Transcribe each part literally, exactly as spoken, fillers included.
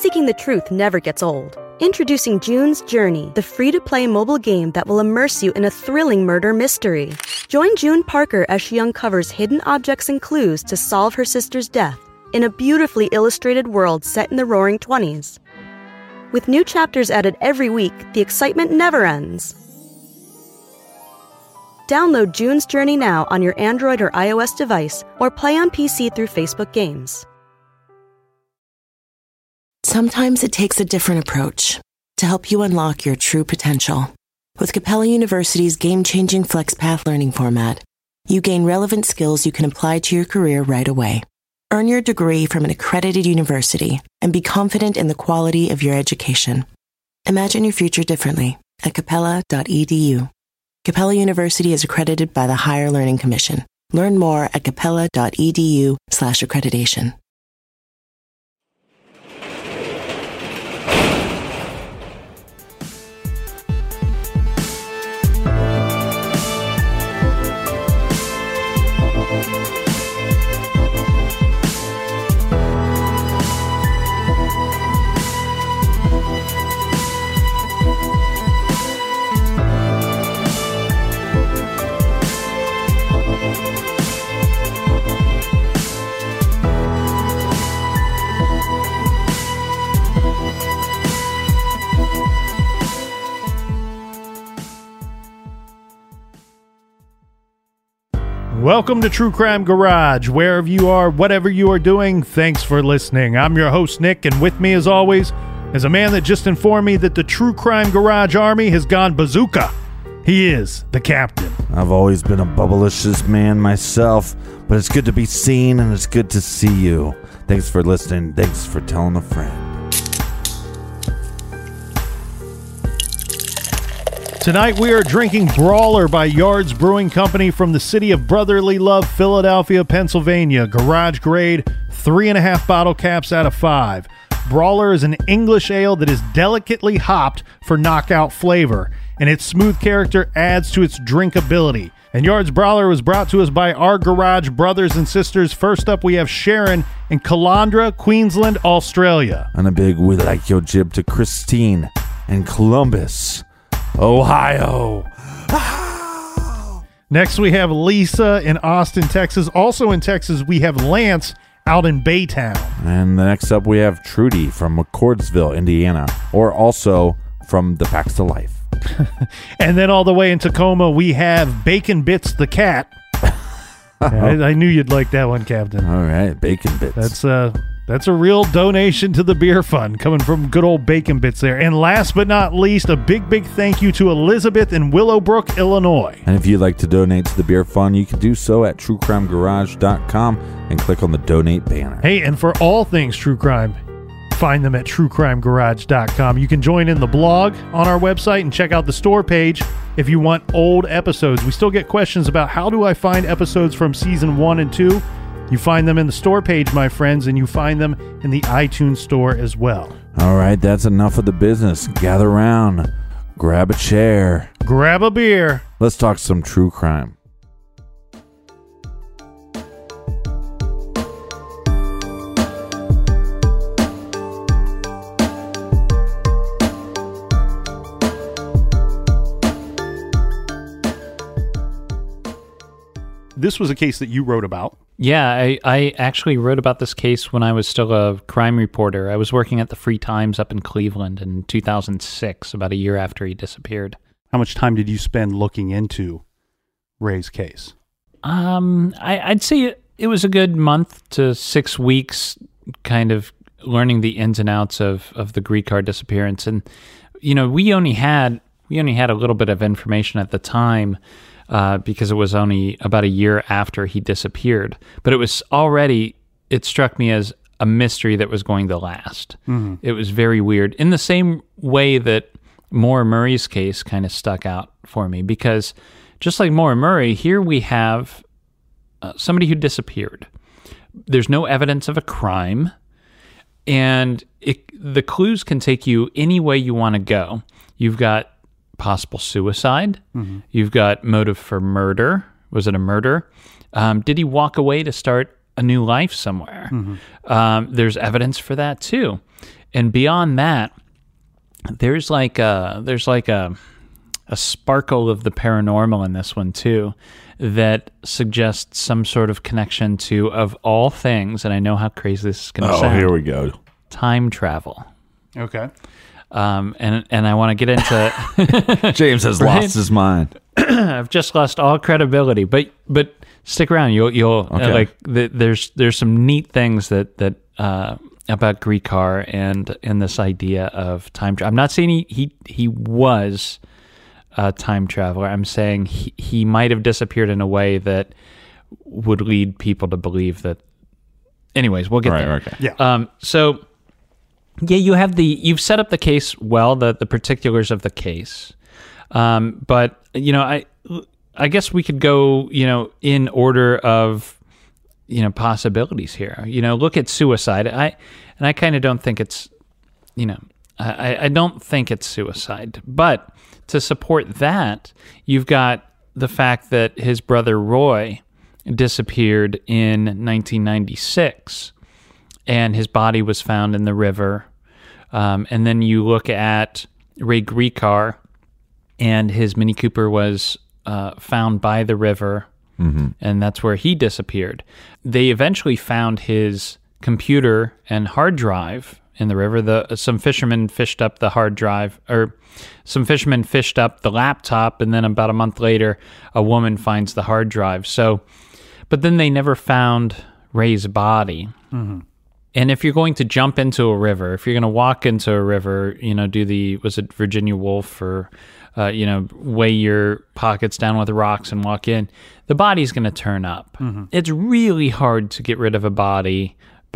seeking the truth never gets old. Introducing June's Journey, the free-to-play mobile game that will immerse you in a thrilling murder mystery. Join June Parker as she uncovers hidden objects and clues to solve her sister's death in a beautifully illustrated world set in the Roaring Twenties. With new chapters added every week, the excitement never ends. Download June's Journey now on your Android or iOS device, or play on P C through Facebook Games. Sometimes it takes a different approach to help you unlock your true potential. With Capella University's game-changing FlexPath learning format, you gain relevant skills you can apply to your career right away. Earn your degree from an accredited university and be confident in the quality of your education. Imagine your future differently at capella dot e d u. Capella University is accredited by the Higher Learning Commission. Learn more at capella dot e d u slash accreditation. Welcome to True Crime Garage. Wherever you are, whatever you are doing, thanks for listening. I'm your host, Nick, and with me, as always, is a man that just informed me that the True Crime Garage Army has gone bazooka. He is the captain. I've always been a bubblicious man myself, but it's good to be seen, and it's good to see you. Thanks for listening. Thanks for telling a friend. Tonight we are drinking Brawler by Yards Brewing Company from the city of brotherly love, Philadelphia, Pennsylvania. Garage grade, three and a half bottle caps out of five. Brawler is an English ale that is delicately hopped for knockout flavor, and its smooth character adds to its drinkability. And Yards Brawler was brought to us by our garage brothers and sisters. First up, we have Sharon in Caloundra, Queensland, Australia. And a big we like your jib to Christine in Columbus, Ohio. Next, we have Lisa in Austin, Texas. Also in Texas, we have Lance out in Baytown. And next up, we have Trudy from McCordsville, Indiana, or also from the Packs to Life. And then all the way in Tacoma, we have Bacon Bits the cat. I, I knew you'd like that one, Captain. All right, Bacon Bits. That's uh, that's a real donation to the beer fund coming from good old Bacon Bits there. And last but not least, a big, big thank you to Elizabeth in Willowbrook, Illinois. And if you'd like to donate to the beer fund, you can do so at true crime garage dot com and click on the donate banner. Hey, and for all things true crime, find them at true crime garage dot com. You can join in the blog on our website and check out the store page if you want old episodes. We still get questions about how do I find episodes from season one and two. You find them in the store page, my friends, and you find them in the iTunes store as well. All right, that's enough of the business. Gather around, grab a chair, grab a beer. Let's talk some true crime. This was a case that you wrote about. Yeah, I, I actually wrote about this case when I was still a crime reporter. I was working at the Free Times up in Cleveland in two thousand six, about a year after he disappeared. How much time did you spend looking into Ray's case? Um, I, I'd say it, it was a good month to six weeks, kind of learning the ins and outs of, of the Greek card disappearance. And, you know, we only had we only had a little bit of information at the time, Uh, because it was only about a year after he disappeared. But it was already, it struck me as a mystery that was going to last. Mm-hmm. It was very weird. In the same way that Maura Murray's case kind of stuck out for me, because just like Maura Murray, here we have uh, somebody who disappeared. There's no evidence of a crime, and it, the clues can take you any way you want to go. You've got possible suicide. Mm-hmm. You've got motive for murder. Was it a murder? Um, did he walk away to start a new life somewhere? Mm-hmm. Um, there's evidence for that too. And beyond that, there's like a, there's like a, a sparkle of the paranormal in this one too, that suggests some sort of connection to, of all things, and I know how crazy this is going to Oh, sound. here we go. Time travel. Okay. Um, and and I want to get into. James has Right? lost his mind. I've just lost all credibility, but but stick around. You'll you'll uh, Okay. like the, there's there's some neat things that that uh, about Greekar and and this idea of time travel. I'm not saying he he, he was a time traveler. I'm saying he he might have disappeared in a way that would lead people to believe that. Anyways, we'll get Right, there. okay. Yeah. Um. So. Yeah, you have the you've set up the case well, the the particulars of the case, um, but you know, I I guess we could go you know in order of you know possibilities here. You know, look at suicide. I and I kind of don't think it's you know I I don't think it's suicide, but to support that, you've got the fact that his brother Roy disappeared in nineteen ninety-six. And his body was found in the river. Um, and then you look at Ray Greekar, and his Mini Cooper was uh, found by the river, mm-hmm. and that's where he disappeared. They eventually found his computer and hard drive in the river. The some fishermen fished up the hard drive, or some fishermen fished up the laptop, and then about a month later, a woman finds the hard drive. So, but then they never found Ray's body. Mm-hmm. And if you're going to jump into a river, if you're going to walk into a river, you know, do the, was it Virginia Woolf, or, uh, you know, weigh your pockets down with rocks and walk in, the body's going to turn up. Mm-hmm. It's really hard to get rid of a body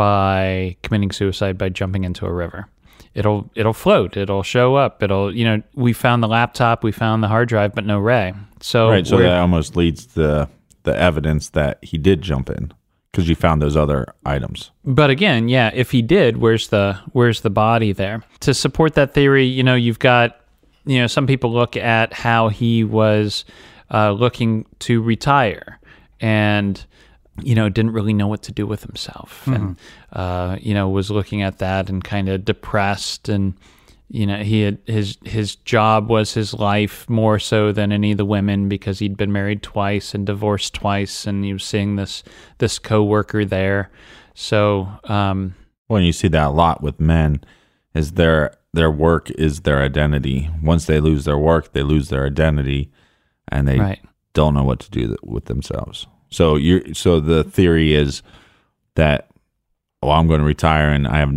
by committing suicide by jumping into a river. It'll, it'll float. It'll show up. It'll, you know, we found the laptop, we found the hard drive, but no Ray. So, Right, so we're- that almost leads to the evidence that he did jump in, because you found those other items. But again, yeah, if he did, where's the where's the body there? To support that theory, you know, you've got, you know, some people look at how he was uh, looking to retire and, you know, didn't really know what to do with himself. Mm-hmm. And, uh, you know, was looking at that and kind of depressed, and, you know, he had his his job was his life more so than any of the women, because he'd been married twice and divorced twice, and he was seeing this this coworker there. So, um, Well, you see that a lot with men, is their their work is their identity. Once they lose their work, they lose their identity, and they right. don't know what to do th- with themselves. So you so the theory is that, oh, I'm going to retire and I have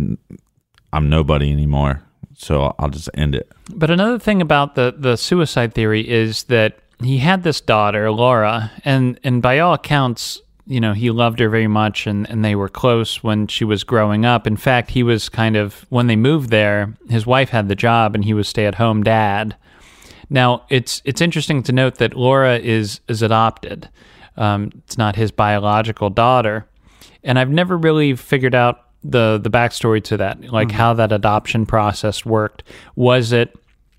I'm nobody anymore, so I'll just end it. But another thing about the, the suicide theory is that he had this daughter, Laura, and, and by all accounts, you know, he loved her very much, and, and they were close when she was growing up. In fact, he was kind of, when they moved there, his wife had the job and he was stay-at-home dad. Now, it's it's interesting to note that Laura is, is adopted. Um, it's not his biological daughter. And I've never really figured out the the backstory to that, like mm-hmm. how that adoption process worked. Was it,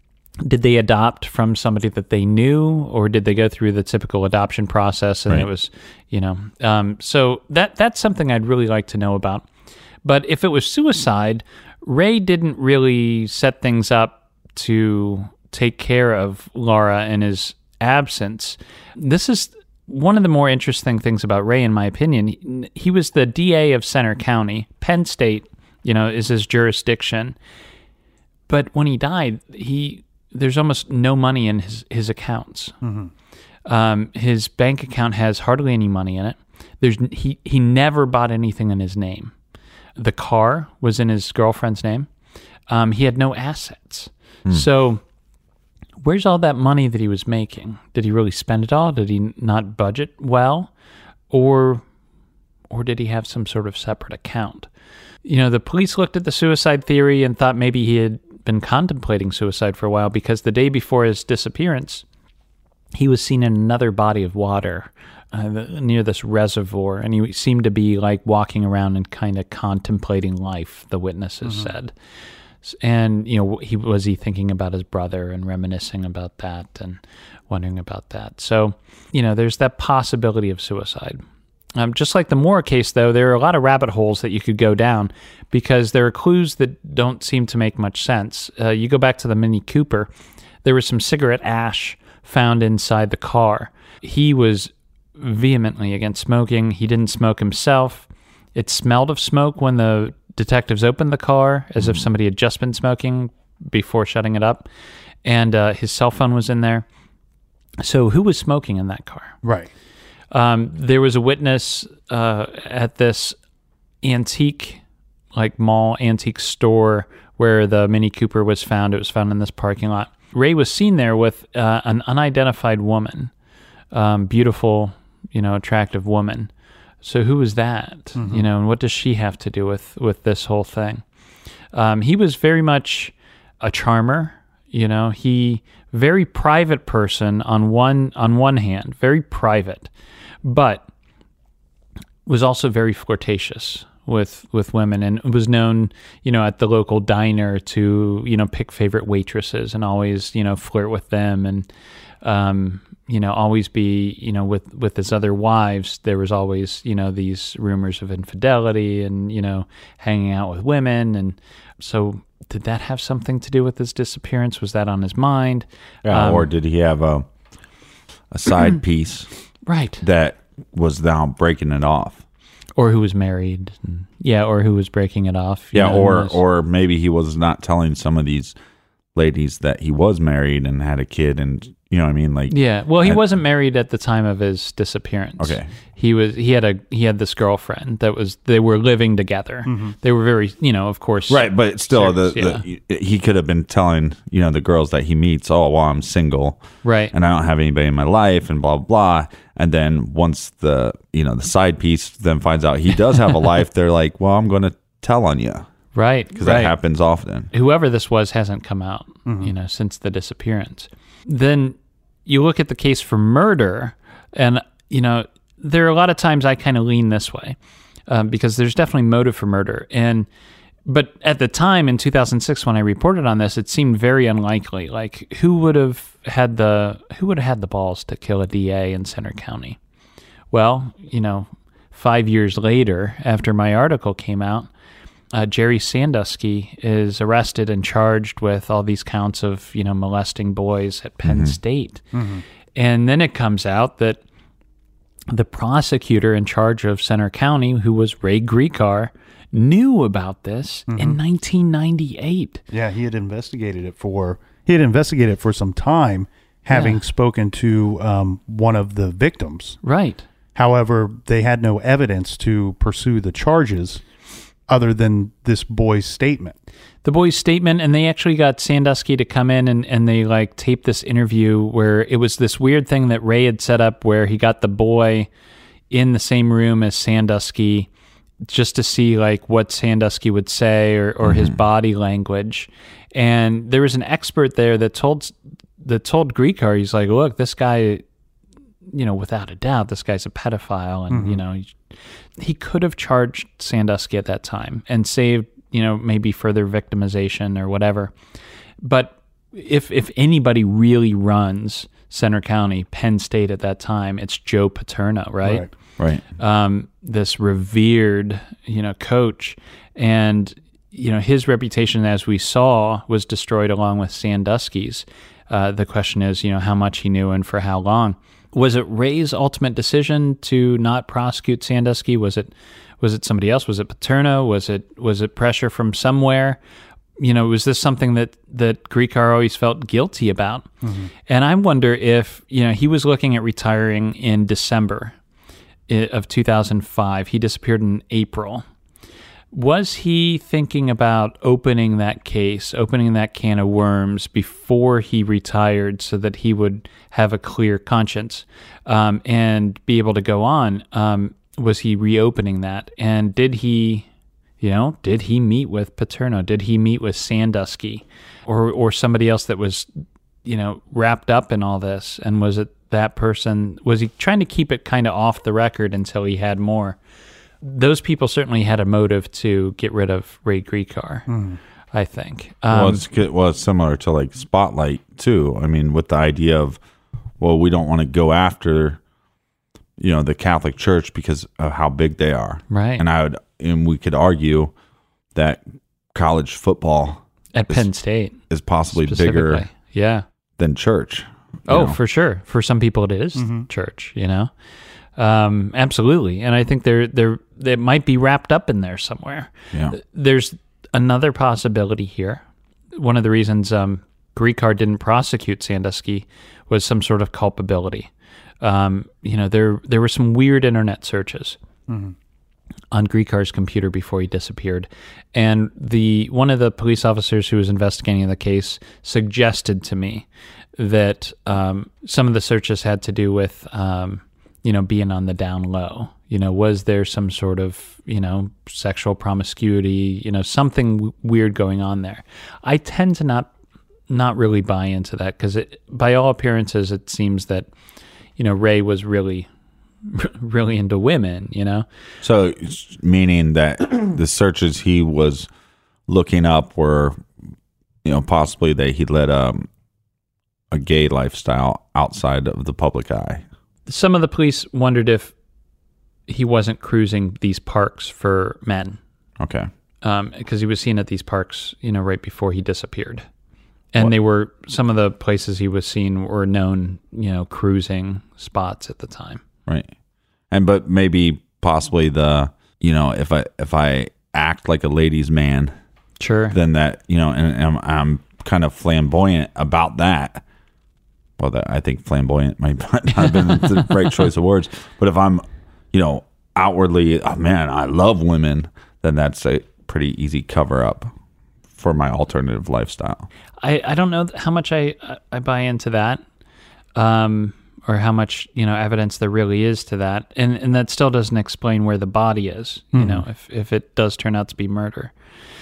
did they adopt from somebody that they knew, or did they go through the typical adoption process and right. it was, you know, um, so that that's something I'd really like to know about. But if it was suicide, Ray didn't really set things up to take care of Laura in his absence. This is one of the more interesting things about Ray, in my opinion. He was the D A of Center County. Penn State, you know, is his jurisdiction. But when he died, he there's almost no money in his, his accounts. Mm-hmm. Um, his bank account has hardly any money in it. There's he he never bought anything in his name. The car was in his girlfriend's name. Um, he had no assets. Mm. So where's all that money that he was making? Did he really spend it all? Did he not budget well? Or or did he have some sort of separate account? You know, the police looked at the suicide theory and thought maybe he had been contemplating suicide for a while, because the day before his disappearance, he was seen in another body of water uh, near this reservoir, and he seemed to be like walking around and kind of contemplating life, the witnesses mm-hmm. said. And, you know, he was he thinking about his brother and reminiscing about that and wondering about that. So, you know, there's that possibility of suicide. Um, just like the Moore case, though, there are a lot of rabbit holes that you could go down because there are clues that don't seem to make much sense. Uh, you go back to the Mini Cooper, there was some cigarette ash found inside the car. He was vehemently against smoking. He didn't smoke himself. It smelled of smoke when the detectives opened the car, as if somebody had just been smoking before shutting it up. And uh, his cell phone was in there. So who was smoking in that car? Right. Um, there was a witness uh, at this antique, like mall antique store where the Mini Cooper was found. It was found in this parking lot. Ray was seen there with uh, an unidentified woman, um, beautiful, you know, attractive woman. So who was that? Mm-hmm. You know, and what does she have to do with, with this whole thing? Um, he was very much a charmer. You know, he very private person on one on one hand, very private, but was also very flirtatious with with women, and was known, you know, at the local diner to, you know, pick favorite waitresses and always, you know, flirt with them, and um, you know, always be, you know, with with his other wives. There was always, you know, these rumors of infidelity and, you know, hanging out with women, and so. Did that have something to do with his disappearance? Was that on his mind? Yeah, um, or did he have a a side piece right. that was now breaking it off? Or who was married. And, yeah, or who was breaking it off. Yeah, know, or was, or maybe he was not telling some of these ladies that he was married and had a kid, and you know what I mean? Like, yeah, well, he I, wasn't married at the time of his disappearance. Okay. He was he had a he had this girlfriend that was they were living together. Mm-hmm. They were very, you know, of course. Right, but still serious, the, yeah. the he could have been telling, you know, the girls that he meets, "Oh, well, I'm single." Right. And I don't have anybody in my life and blah blah blah. And then once the, you know, the side piece then finds out he does have a life, they're like, "Well, I'm going to tell on you." Right. Because right. that happens often. Whoever this was hasn't come out, mm-hmm. you know, since the disappearance. Then you look at the case for murder, and, you know, there are a lot of times I kind of lean this way um, because there's definitely motive for murder. And but at the time in two thousand six, when I reported on this, it seemed very unlikely. Like, who would have had the who would have had the balls to kill a D A in Center County? Well, you know, five years later, after my article came out, Uh, Jerry Sandusky is arrested and charged with all these counts of, you know, molesting boys at Penn mm-hmm. State. Mm-hmm. And then it comes out that the prosecutor in charge of Center County, who was Ray Gricar, knew about this mm-hmm. in nineteen ninety-eight. Yeah, he had investigated it for he had investigated it for some time, having yeah. spoken to um, one of the victims. Right. However, they had no evidence to pursue the charges other than this boy's statement. The boy's statement, and they actually got Sandusky to come in and, and they like taped this interview where it was this weird thing that Ray had set up where he got the boy in the same room as Sandusky just to see like what Sandusky would say or, or mm-hmm. his body language. And there was an expert there that told that told Gricar, he's like, look, this guy, you know, without a doubt, this guy's a pedophile, and mm-hmm. you know, he, he could have charged Sandusky at that time and saved, you know, maybe further victimization or whatever. But if if anybody really runs Center County, Penn State at that time, it's Joe Paterno, right? Right. Right. Um, this revered, you know, coach, and you know his reputation, as we saw, was destroyed along with Sandusky's. Uh, the question is, you know, how much he knew and for how long. Was it Ray's ultimate decision to not prosecute Sandusky? Was it was it somebody else? Was it Paterno? Was it was it pressure from somewhere? You know, was this something that that Gricar always felt guilty about? Mm-hmm. And I wonder if, you know, he was looking at retiring in December of two thousand five. He disappeared in April. Was he thinking about opening that case, opening that can of worms before he retired so that he would have a clear conscience um, and be able to go on? Um, was he reopening that? And did he, you know, did he meet with Paterno? Did he meet with Sandusky or, or somebody else that was, you know, wrapped up in all this? And was it that person? Was he trying to keep it kind of off the record until he had more? Those people certainly had a motive to get rid of Ray Gricar, mm. I think. Um, well, it's good, well, it's similar to like Spotlight too. I mean, with the idea of, well, we don't want to go after, you know, the Catholic Church because of how big they are. Right. And I would, and we could argue that college football at is, Penn State is possibly bigger yeah. than church. Oh, know? for sure. For some people it is mm-hmm. church, you know? Um, absolutely. And I think they're, they're, they might be wrapped up in there somewhere. Yeah. There's another possibility here. One of the reasons um, Griecar didn't prosecute Sandusky was some sort of culpability. Um, you know, there there were some weird internet searches mm-hmm. on Griecar's computer before he disappeared, and the one of the police officers who was investigating the case suggested to me that um, some of the searches had to do with um, you know being on the down low. You know, was there some sort of you know sexual promiscuity? You know, something w- weird going on there. I tend to not not really buy into that because, by all appearances, it seems that. You know, Ray was really, really into women, you know? So, meaning that the searches he was looking up were, you know, possibly that he led a, a gay lifestyle outside of the public eye. Some of the police wondered if he wasn't cruising these parks for men. Okay. Um, because he was seen at these parks, you know, right before he disappeared. And what? They were, some of the places he was seen were known, you know, cruising spots at the time. Right. And, but maybe possibly the, you know, if I, if I act like a ladies' man, sure. Then that, you know, and, and I'm, I'm kind of flamboyant about that. Well, that, I think flamboyant might not have been the right choice of words. But if I'm, you know, outwardly, oh man, I love women, then that's a pretty easy cover up for my alternative lifestyle. I, I don't know how much I, I buy into that, um, or how much, you know, evidence there really is to that. And and that still doesn't explain where the body is, you mm-hmm. know, if, if it does turn out to be murder.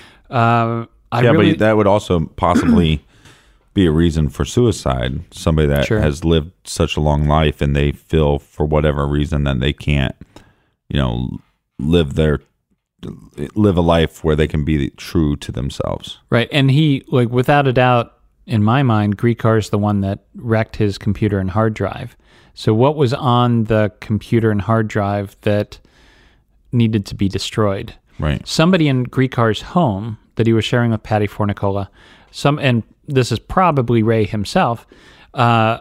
Uh, I yeah, really, but that would also possibly be a reason for suicide. Somebody that sure. has lived such a long life and they feel for whatever reason that they can't, you know, live their live a life where they can be true to themselves. Right. And he, like, without a doubt, in my mind, Griecar is the one that wrecked his computer and hard drive. So what was on the computer and hard drive that needed to be destroyed? Right. Somebody in Griecar's home that he was sharing with Patty Fornicola, some, and this is probably Ray himself, uh,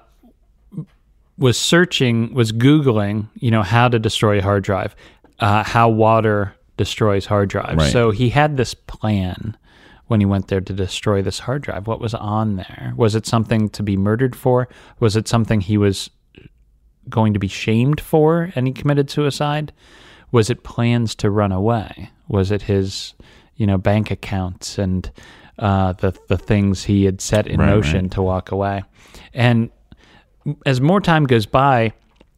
was searching, was Googling, you know, how to destroy a hard drive, uh, how water destroys hard drives. Right. So he had this plan when he went there to destroy this hard drive. What was on there? Was it something to be murdered for? Was it something he was going to be shamed for and he committed suicide? Was it plans to run away? Was it his, you know, bank accounts and uh, the the things he had set in right, motion right. to walk away? And as more time goes by,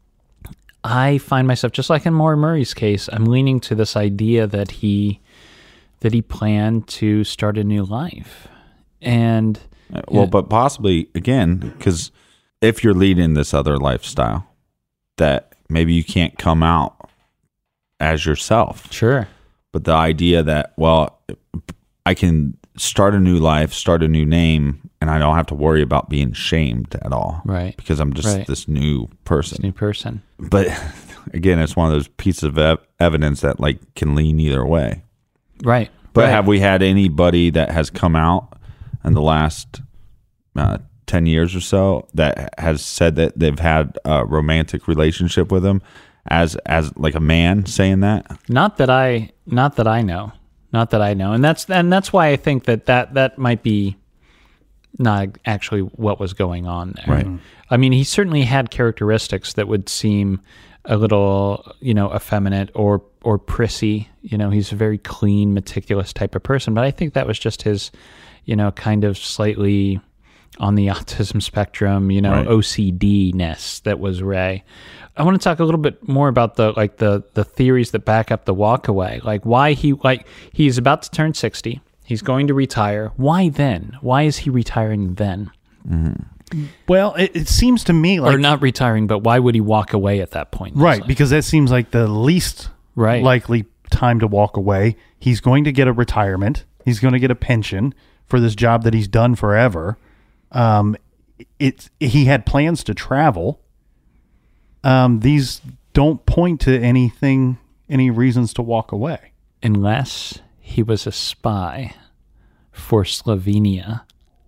I find myself, just like in Maura Murray's case, I'm leaning to this idea that he that he planned to start a new life. And well, yeah. But possibly again, because if you're leading this other lifestyle, that maybe you can't come out as yourself. Sure. But the idea that, well, I can start a new life, start a new name, and I don't have to worry about being shamed at all. Right. Because I'm just right. this new person. This new person. But again, it's one of those pieces of ev- evidence that like can lean either way. Right. But right. have we had anybody that has come out in the last uh, ten years or so that has said that they've had a romantic relationship with him as as like a man saying that? Not that I not that I know. Not that I know. And that's and that's why I think that that, that might be not actually what was going on there. Right. I mean, he certainly had characteristics that would seem a little, you know, effeminate or or prissy. You know, he's a very clean, meticulous type of person. But I think that was just his, you know, kind of slightly on the autism spectrum, you know, right. O C D-ness that was Ray. I want to talk a little bit more about the like the the theories that back up the walkaway. Like why he like he's about to turn sixty. He's going to retire. Why then? Why is he retiring then? Mm-hmm. Well, it, it seems to me like... Or not retiring, but why would he walk away at that point? Right, because that seems like the least right. likely time to walk away. He's going to get a retirement. He's going to get a pension for this job that he's done forever. Um, it's he had plans to travel. Um, these don't point to anything, any reasons to walk away. Unless he was a spy for Slovenia,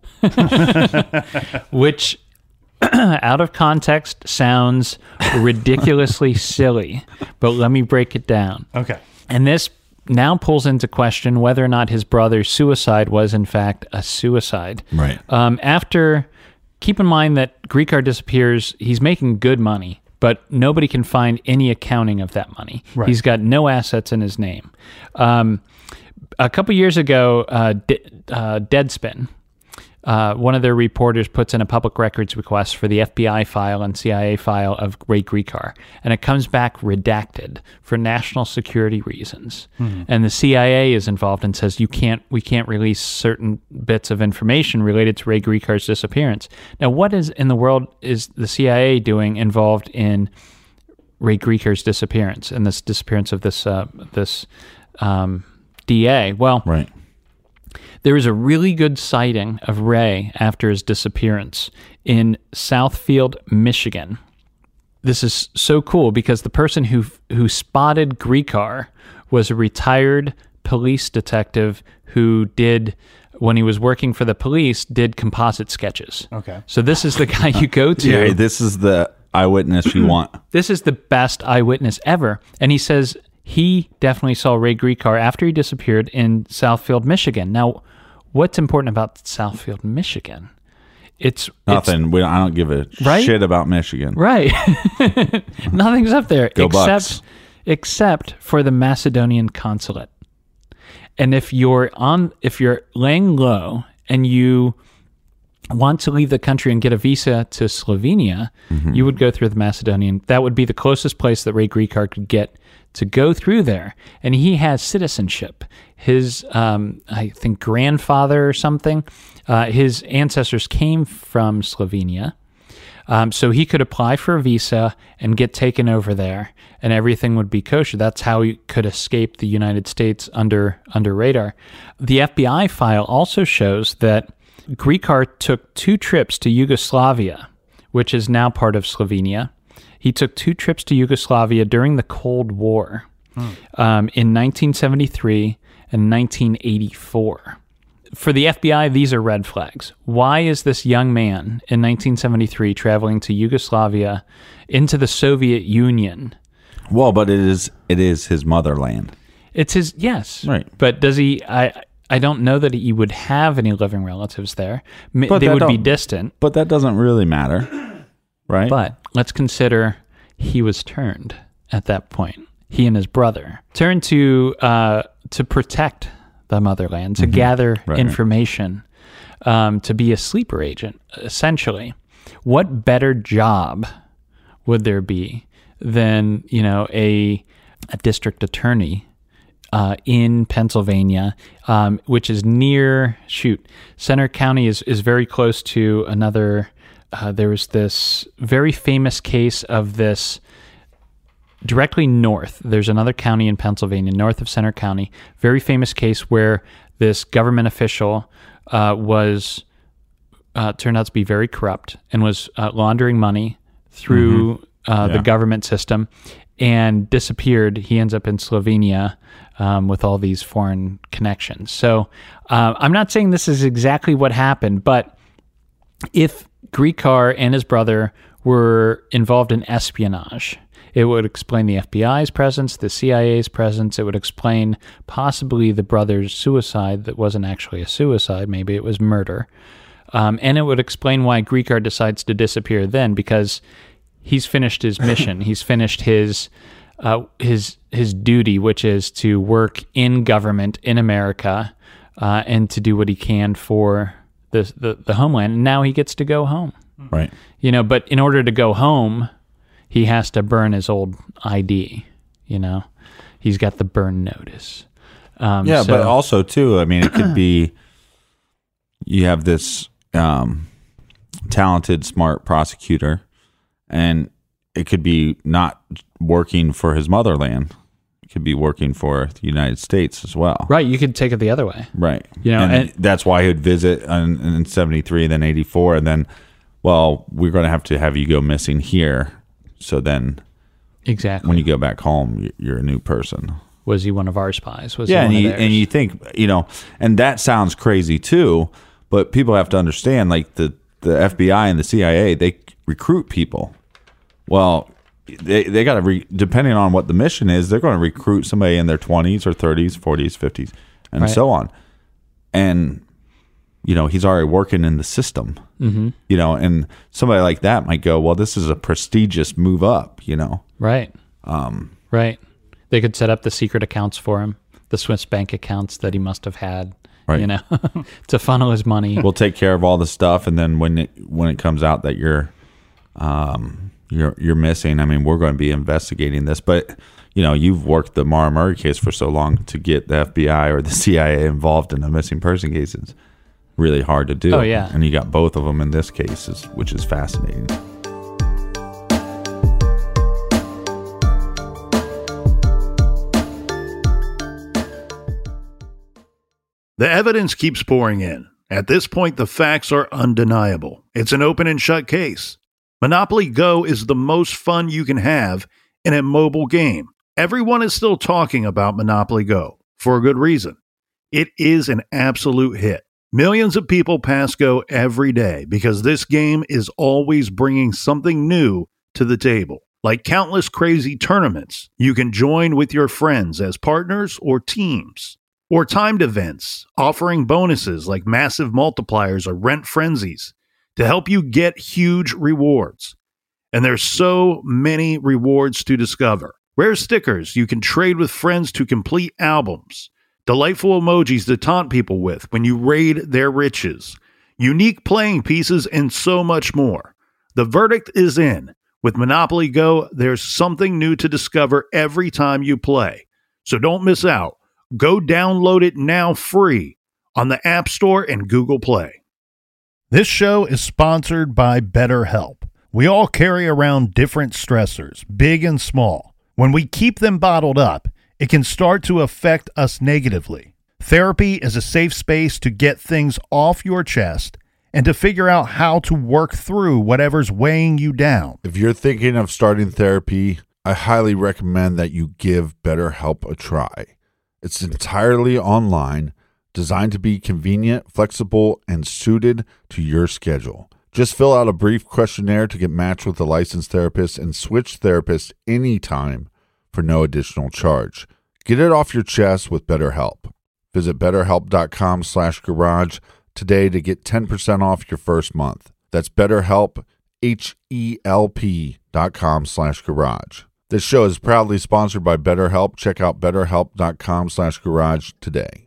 which out of context sounds ridiculously silly, but let me break it down. Okay. And this now pulls into question whether or not his brother's suicide was in fact a suicide. Right. Um, after, keep in mind that Griecar disappears, he's making good money, but nobody can find any accounting of that money. Right. He's got no assets in his name. Um, a couple years ago, uh, D- uh, Deadspin, Uh, one of their reporters puts in a public records request for the F B I file and C I A file of Ray Griecar, and it comes back redacted for national security reasons. Mm-hmm. And the C I A is involved and says you can't, we can't release certain bits of information related to Ray Griecar's disappearance. Now, what is in the world is the C I A doing involved in Ray Griecar's disappearance and this disappearance of this uh, this um, D A? Well, right. There is a really good sighting of Ray after his disappearance in Southfield, Michigan. This is so cool because the person who who spotted Griecar was a retired police detective who did, when he was working for the police, did composite sketches. Okay. So this is the guy you go to. Yeah, this is the eyewitness you want. This is the best eyewitness ever. And he says he definitely saw Ray Griecar after he disappeared in Southfield, Michigan. Now, what's important about Southfield, Michigan? It's nothing. It's, we, I don't give a right? shit about Michigan. Right. Nothing's up there Go except Bucks. except for the Macedonian consulate. And if you're on, if you're laying low and you want to leave the country and get a visa to Slovenia, mm-hmm. you would go through the Macedonian. That would be the closest place that Ray Griecar could get to go through there. And he has citizenship. His, um, I think, grandfather or something, uh, his ancestors came from Slovenia. Um, so he could apply for a visa and get taken over there, and everything would be kosher. That's how he could escape the United States under under radar. The F B I file also shows that Griecar took two trips to Yugoslavia, which is now part of Slovenia. He took two trips to Yugoslavia during the Cold War hmm. um, in nineteen seventy-three and nineteen eighty-four. For the F B I, these are red flags. Why is this young man in nineteen seventy-three traveling to Yugoslavia into the Soviet Union? Well, but it is it is his motherland. It's his, yes. Right. But does he, I I don't know that he would have any living relatives there. But they would be don't- distant. But that doesn't really matter, right? But let's consider he was turned at that point. He and his brother turned to uh, to protect the motherland, to Mm-hmm. gather Right, information, um, to be a sleeper agent, essentially. What better job would there be than, you know, a a district attorney uh, in Pennsylvania, um, which is near, shoot, Center County is, is very close to another. Uh, there was this very famous case of this directly north. There's another county in Pennsylvania, north of Center County, very famous case where this government official uh, was uh, turned out to be very corrupt and was uh, laundering money through mm-hmm. uh, yeah. the government system and disappeared. He ends up in Slovenia um, with all these foreign connections. So uh, I'm not saying this is exactly what happened, but if Griecar and his brother were involved in espionage, it would explain the F B I's presence, the C I A's presence. It would explain possibly the brother's suicide that wasn't actually a suicide. Maybe it was murder. Um, and it would explain why Griecar decides to disappear then, because he's finished his mission. He's finished his uh, his his duty, which is to work in government in America uh, and to do what he can for the, the the homeland. And now he gets to go home. Right. You know, but in order to go home, he has to burn his old I D. You know, he's got the burn notice. Um, yeah, so, but also too, I mean, it could be you have this um, talented, smart prosecutor, and it could be not working for his motherland. It could be working for the United States as well. right. You could take it the other way. Right. You know, and, and- that's why he would visit in, in seventy-three, then eighty-four, and then, well, we're going to have to have you go missing here. So then Exactly. When you go back home, you're a new person. Was he one of our spies? Was yeah, he one and of you, theirs? and you think, you know, and that sounds crazy too, but people have to understand, like the, the F B I and the C I A, they recruit people. Well, they they got to, re, depending on what the mission is, they're going to recruit somebody in their twenties or thirties, forties, fifties, and right. so on. And, you know, he's already working in the system, mm-hmm. you know, and somebody like that might go, well, this is a prestigious move up, you know. Right. Um, right. They could set up the secret accounts for him, the Swiss bank accounts that he must have had, right. you know, to funnel his money. We'll take care of all the stuff, and then when it when it comes out that you're um you're you're missing, I mean, we're going to be investigating this. But you know, you've worked the Maura Murray case for so long, to get the F B I or the C I A involved in a missing person case is really hard to do. Oh yeah, and you got both of them in this case, is, which is fascinating. The evidence keeps pouring in. At this point, the facts are undeniable. It's an open and shut case. Monopoly Go is the most fun you can have in a mobile game. Everyone is still talking about Monopoly Go, for a good reason. It is an absolute hit. Millions of people pass Go every day because this game is always bringing something new to the table. Like countless crazy tournaments you can join with your friends as partners or teams. Or timed events, offering bonuses like massive multipliers or rent frenzies to help you get huge rewards. And there's so many rewards to discover. Rare stickers you can trade with friends to complete albums. Delightful emojis to taunt people with when you raid their riches. Unique playing pieces and so much more. The verdict is in. With Monopoly Go, there's something new to discover every time you play. So don't miss out. Go download it now free on the App Store and Google Play. This show is sponsored by BetterHelp. We all carry around different stressors, big and small. When we keep them bottled up, it can start to affect us negatively. Therapy is a safe space to get things off your chest and to figure out how to work through whatever's weighing you down. If you're thinking of starting therapy, I highly recommend that you give BetterHelp a try. It's entirely online, designed to be convenient, flexible, and suited to your schedule. Just fill out a brief questionnaire to get matched with a licensed therapist and switch therapists anytime for no additional charge. Get it off your chest with BetterHelp. Visit betterhelp.com slash garage today to get ten percent off your first month. That's BetterHelp, H E L P dot com slash garage. This show is proudly sponsored by BetterHelp. Check out betterhelp.com slash garage today.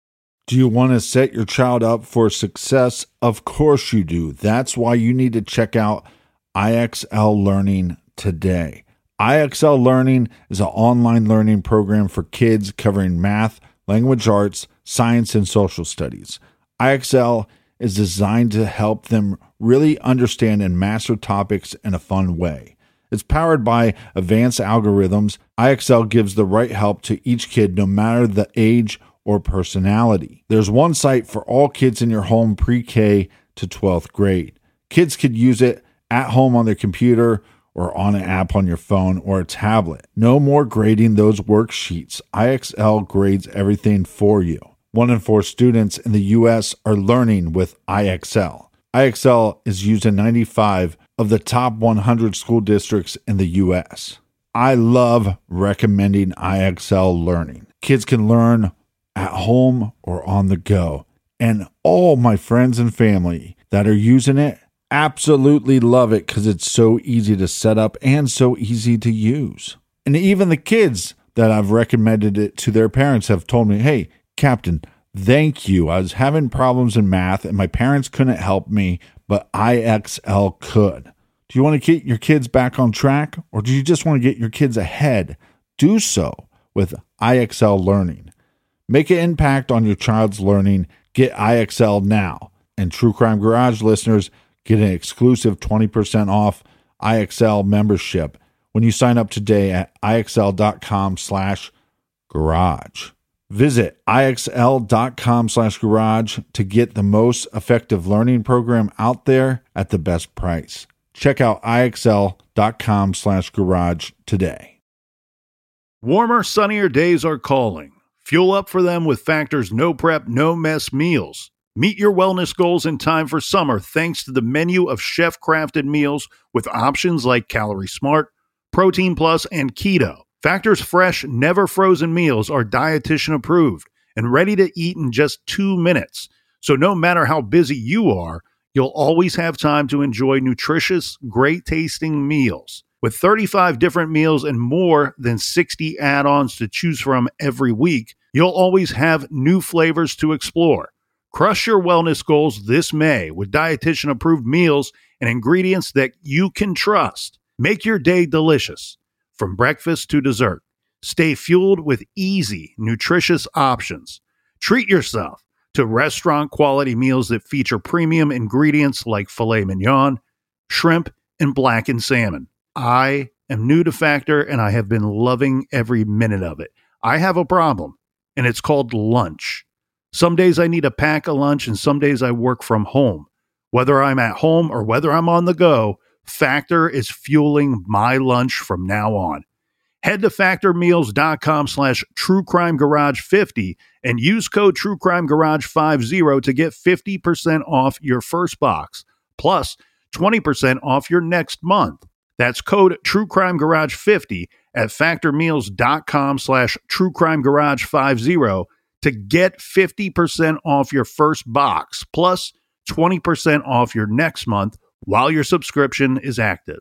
Do you want to set your child up for success? Of course you do. That's why you need to check out I X L Learning today. I X L Learning is an online learning program for kids covering math, language arts, science, and social studies. I X L is designed to help them really understand and master topics in a fun way. It's powered by advanced algorithms. I X L gives the right help to each kid, no matter the age or personality. There's one site for all kids in your home pre-K to twelfth grade. Kids could use it at home on their computer or on an app on your phone or a tablet. No more grading those worksheets. I X L grades everything for you. One in four students in the U S are learning with I X L. I X L is used in ninety-five of the top one hundred school districts in the U S. I love recommending I X L Learning. Kids can learn at home or on the go. And all my friends and family that are using it absolutely love it because it's so easy to set up and so easy to use. And even the kids that I've recommended it to their parents have told me, hey, Captain, thank you. I was having problems in math and my parents couldn't help me, but I X L could. Do you want to get your kids back on track, or do you just want to get your kids ahead? Do so with I X L Learning. Make an impact on your child's learning. Get I X L now. And True Crime Garage listeners get an exclusive twenty percent off I X L membership when you sign up today at IXL.com slash garage. Visit IXL.com slash garage to get the most effective learning program out there at the best price. Check out IXL.com dot com slash garage today. Warmer, sunnier days are calling. Fuel up for them with Factor's no prep, no mess meals. Meet your wellness goals in time for summer thanks to the menu of chef-crafted meals with options like Calorie Smart, Protein Plus, and Keto. Factor's fresh, never-frozen meals are dietitian approved and ready to eat in just two minutes. So no matter how busy you are, you'll always have time to enjoy nutritious, great-tasting meals. With thirty-five different meals and more than sixty add-ons to choose from every week, you'll always have new flavors to explore. Crush your wellness goals this May with dietitian-approved meals and ingredients that you can trust. Make your day delicious, from breakfast to dessert. Stay fueled with easy, nutritious options. Treat yourself to restaurant-quality meals that feature premium ingredients like filet mignon, shrimp, and blackened salmon. I am new to Factor, and I have been loving every minute of it. I have a problem, and it's called lunch. Some days I need to pack a lunch, and some days I work from home. Whether I'm at home or whether I'm on the go, Factor is fueling my lunch from now on. Head to factormeals.com slash truecrimegarage50 and use code truecrimegarage50 to get fifty percent off your first box, plus twenty percent off your next month. That's code truecrimegarage50 at factormeals.com slash truecrimegarage50 to get fifty percent off your first box, plus twenty percent off your next month while your subscription is active.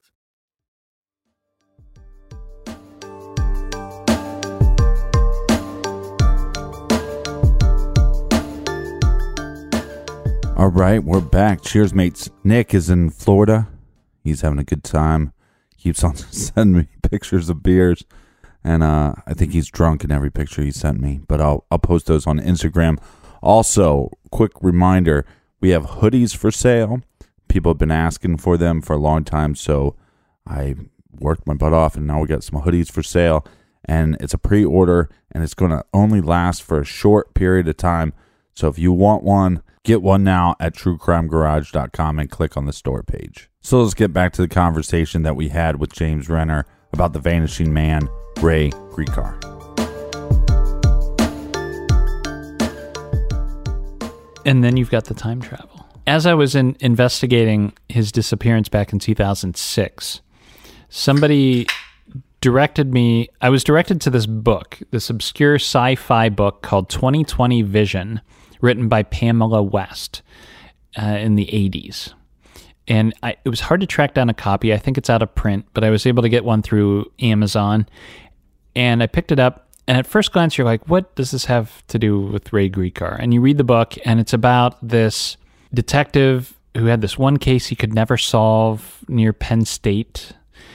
All right, we're back. Cheers, mates. Nick is in Florida. He's having a good time. Keeps on sending me pictures of beers. And uh, I think he's drunk in every picture he sent me. But I'll I'll post those on Instagram. Also, quick reminder, we have hoodies for sale. People have been asking for them for a long time. So I worked my butt off, and now we got some hoodies for sale. And it's a pre-order, and it's going to only last for a short period of time. So if you want one, get one now at true crime garage dot com and click on the store page. So let's get back to the conversation that we had with James Renner about the vanishing man, Ray Gricar. And then you've got the time travel. As I was in investigating his disappearance back in two thousand six, somebody directed me, I was directed to this book, this obscure sci-fi book called twenty twenty Vision, written by Pamela West uh, in the eighties. And I, it was hard to track down a copy. I think it's out of print, but I was able to get one through Amazon. And I picked it up, and at first glance, you're like, what does this have to do with Ray Gricar? And you read the book, and it's about this detective who had this one case he could never solve near Penn State.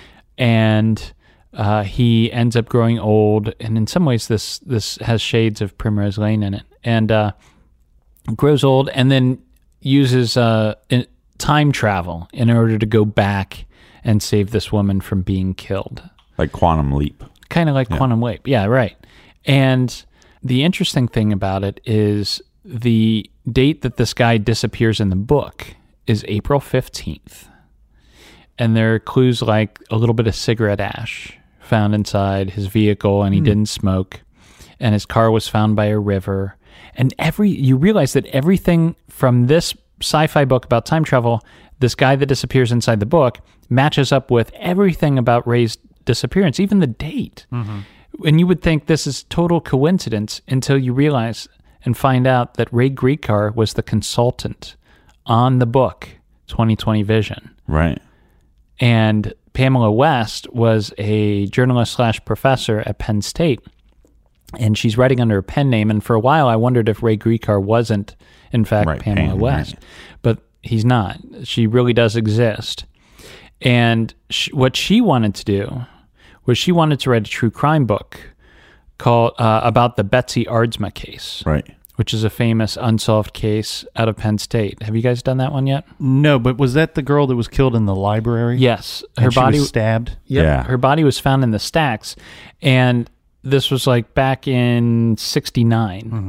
And uh, he ends up growing old, and in some ways, this this has shades of Primrose Lane in it. And uh, grows old, and then uses uh, time travel in order to go back and save this woman from being killed. Like Quantum Leap. Kind of like yeah. Quantum Leap. Yeah, right. And the interesting thing about it is the date that this guy disappears in the book is April fifteenth. And there are clues like a little bit of cigarette ash found inside his vehicle, and he mm. didn't smoke. And his car was found by a river. And every you realize that everything from this sci-fi book about time travel, this guy that disappears inside the book, matches up with everything about Ray's disappearance, even the date. Mm-hmm. And you would think this is total coincidence until you realize and find out that Ray Gricar was the consultant on the book twenty twenty Vision. Right. And Pamela West was a journalist slash professor at Penn State. And she's writing under a pen name. And for a while, I wondered if Ray Gricar wasn't, in fact, right, Pamela Pam, West. Right. But he's not. She really does exist. And she, what she wanted to do was she wanted to write a true crime book called uh, about the Betsy Aardsma case. Right. Which is a famous unsolved case out of Penn State. Have you guys done that one yet? No, but was that the girl that was killed in the library? Yes. Her and body she was stabbed? Yep, yeah. Her body was found in the stacks. And this was like back in sixty-nine. Mm-hmm.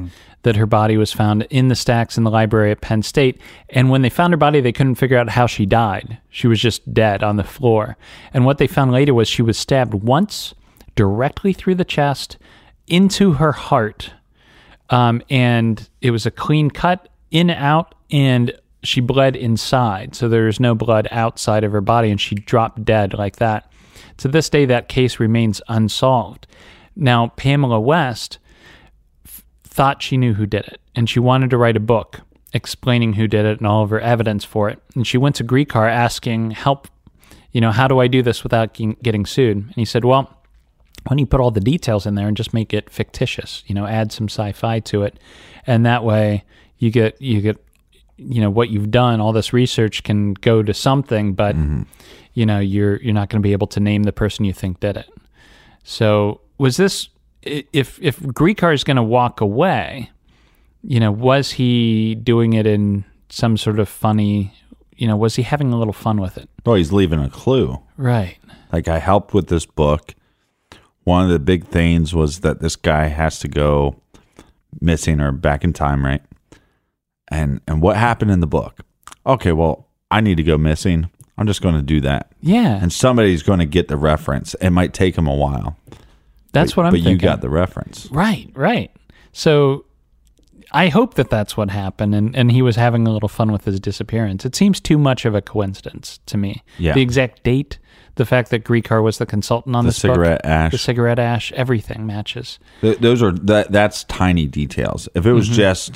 that her body was found in the stacks in the library at Penn State. And when they found her body, they couldn't figure out how she died. She was just dead on the floor. And what they found later was she was stabbed once directly through the chest into her heart. Um, and it was a clean cut, in, out, and she bled inside. So there was no blood outside of her body, and she dropped dead like that. To this day, that case remains unsolved. Now, Pamela West f- thought she knew who did it, and she wanted to write a book explaining who did it and all of her evidence for it. And she went to Gricar asking help, you know, how do I do this without ge- getting sued? And he said, well, why don't you put all the details in there and just make it fictitious, you know, add some sci-fi to it. And that way you get, you get, you know, what you've done, all this research can go to something, but, mm-hmm. you know, you're, you're not going to be able to name the person you think did it. So was this, if, if Gricar is going to walk away, you know, was he doing it in some sort of funny, you know, was he having a little fun with it? Oh, he's leaving a clue. Right. Like, I helped with this book. One of the big things was that this guy has to go missing or back in time, right? And and what happened in the book? Okay, well, I need to go missing. I'm just going to do that. Yeah. And somebody's going to get the reference. It might take them a while. That's but, what I'm but thinking. But you got the reference. Right, right. So I hope that that's what happened, and, and he was having a little fun with his disappearance. It seems too much of a coincidence to me. Yeah. The exact date, the fact that Gricar was the consultant on the this cigarette book, ash, the cigarette ash, everything matches. Th- those are that. That's tiny details. If it was mm-hmm. just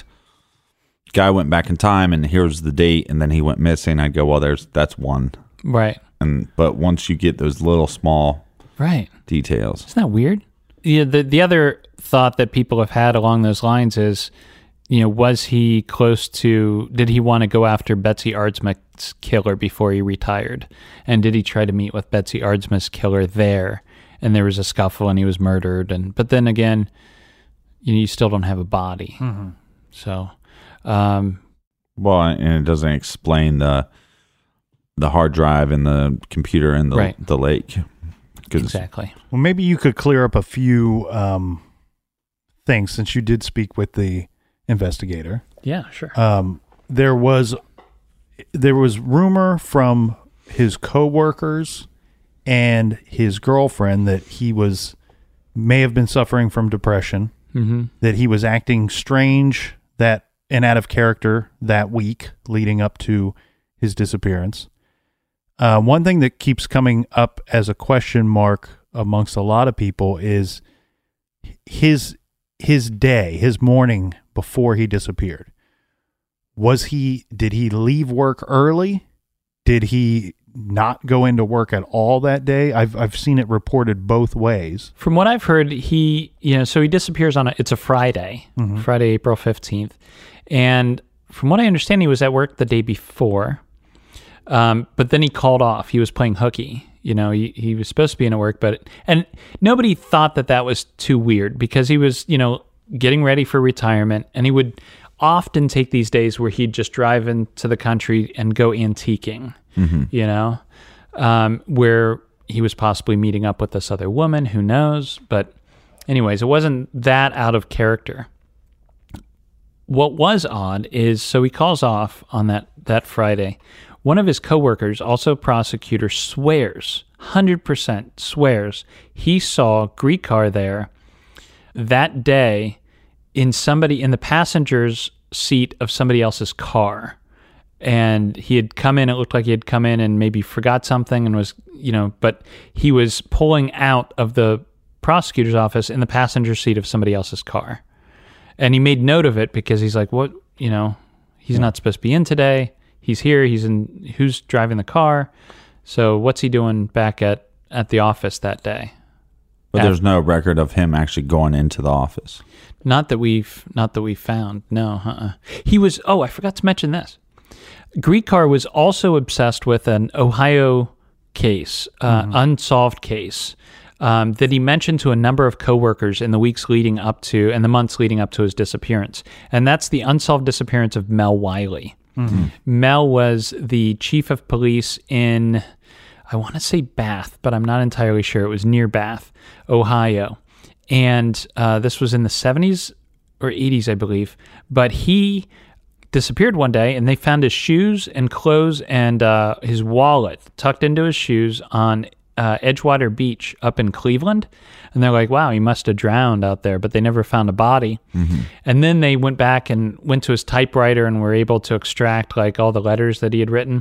guy went back in time and here's the date, and then he went missing, I'd go, well, there's that's one. Right. And but once you get those little small right details, isn't that weird? Yeah. The the other thought that people have had along those lines is, you know, was he close to, did he want to go after Betsy Ardsma's killer before he retired? And did he try to meet with Betsy Ardsma's killer there? And there was a scuffle and he was murdered. And But then again, you know, you still don't have a body. Mm-hmm. So, um, well, and it doesn't explain the the hard drive and the computer in the, right. the lake. Exactly. Well, maybe you could clear up a few um, things, since you did speak with the investigator. Yeah, sure. Um, there was there was rumor from his coworkers and his girlfriend that he was may have been suffering from depression, mm-hmm. that he was acting strange that and out of character that week leading up to his disappearance. Uh, one thing that keeps coming up as a question mark amongst a lot of people is his his day, his morning before he disappeared. Was he, did he leave work early? Did he not go into work at all that day? I've I've seen it reported both ways. From what I've heard, he, you know, so he disappears on a, it's a Friday, mm-hmm. Friday, April fifteenth. And from what I understand, he was at work the day before. Um, but then he called off. He was playing hooky. You know, he, he was supposed to be in at work, but, and nobody thought that that was too weird because he was, you know, getting ready for retirement, and he would often take these days where he'd just drive into the country and go antiquing, mm-hmm. you know, um, where he was possibly meeting up with this other woman, who knows? But anyways, it wasn't that out of character. What was odd is, so he calls off on that, that Friday. One of his coworkers, also a prosecutor, swears, one hundred percent swears, he saw Gricar there that day in somebody in the passenger's seat of somebody else's car. And he had come in, it looked like he had come in and maybe forgot something and was, you know, but he was pulling out of the prosecutor's office in the passenger seat of somebody else's car. And he made note of it because he's like, what, you know, he's yeah. not supposed to be in today. He's here. He's in, who's driving the car? So what's he doing back at, at the office that day? But there's no record of him actually going into the office. Not that we've, not that we found. No, uh-uh. He was, oh, I forgot to mention this. Gricar was also obsessed with an Ohio case, uh, mm-hmm. unsolved case, um, that he mentioned to a number of coworkers in the weeks leading up to, and the months leading up to his disappearance. And that's the unsolved disappearance of Mel Wiley. Mm-hmm. Mel was the chief of police in, I want to say Bath, but I'm not entirely sure. It was near Bath, Ohio. And uh, this was in the seventies, or eighties, I believe. But he disappeared one day, and they found his shoes and clothes and uh, his wallet tucked into his shoes on uh, Edgewater Beach up in Cleveland. And they're like, wow, he must have drowned out there, but they never found a body. Mm-hmm. And then they went back and went to his typewriter and were able to extract like all the letters that he had written.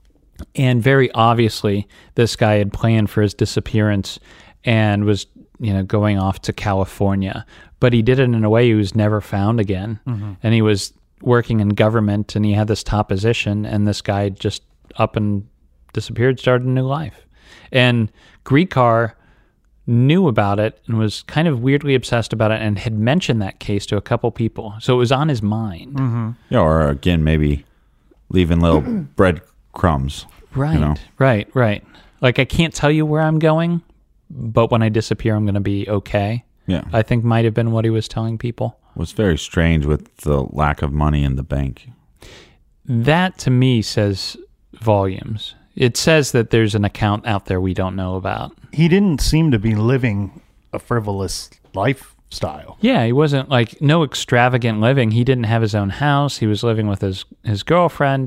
And very obviously, this guy had planned for his disappearance and was, you know, going off to California. But he did it in a way he was never found again. Mm-hmm. And he was working in government, and he had this top position, and this guy just up and disappeared, started a new life. And Griecar knew about it and was kind of weirdly obsessed about it and had mentioned that case to a couple people. So it was on his mind. Mm-hmm. Yeah, or again, maybe leaving little breadcrumbs. Right, you know? right, right. Like, I can't tell you where I'm going, but when I disappear, I'm going to be okay. Yeah. I think might have been what he was telling people. It was very strange with the lack of money in the bank. That, to me, says volumes. It says that there's an account out there we don't know about. He didn't seem to be living a frivolous lifestyle. Yeah, he wasn't like no extravagant living. He didn't have his own house. He was living with his, his girlfriend.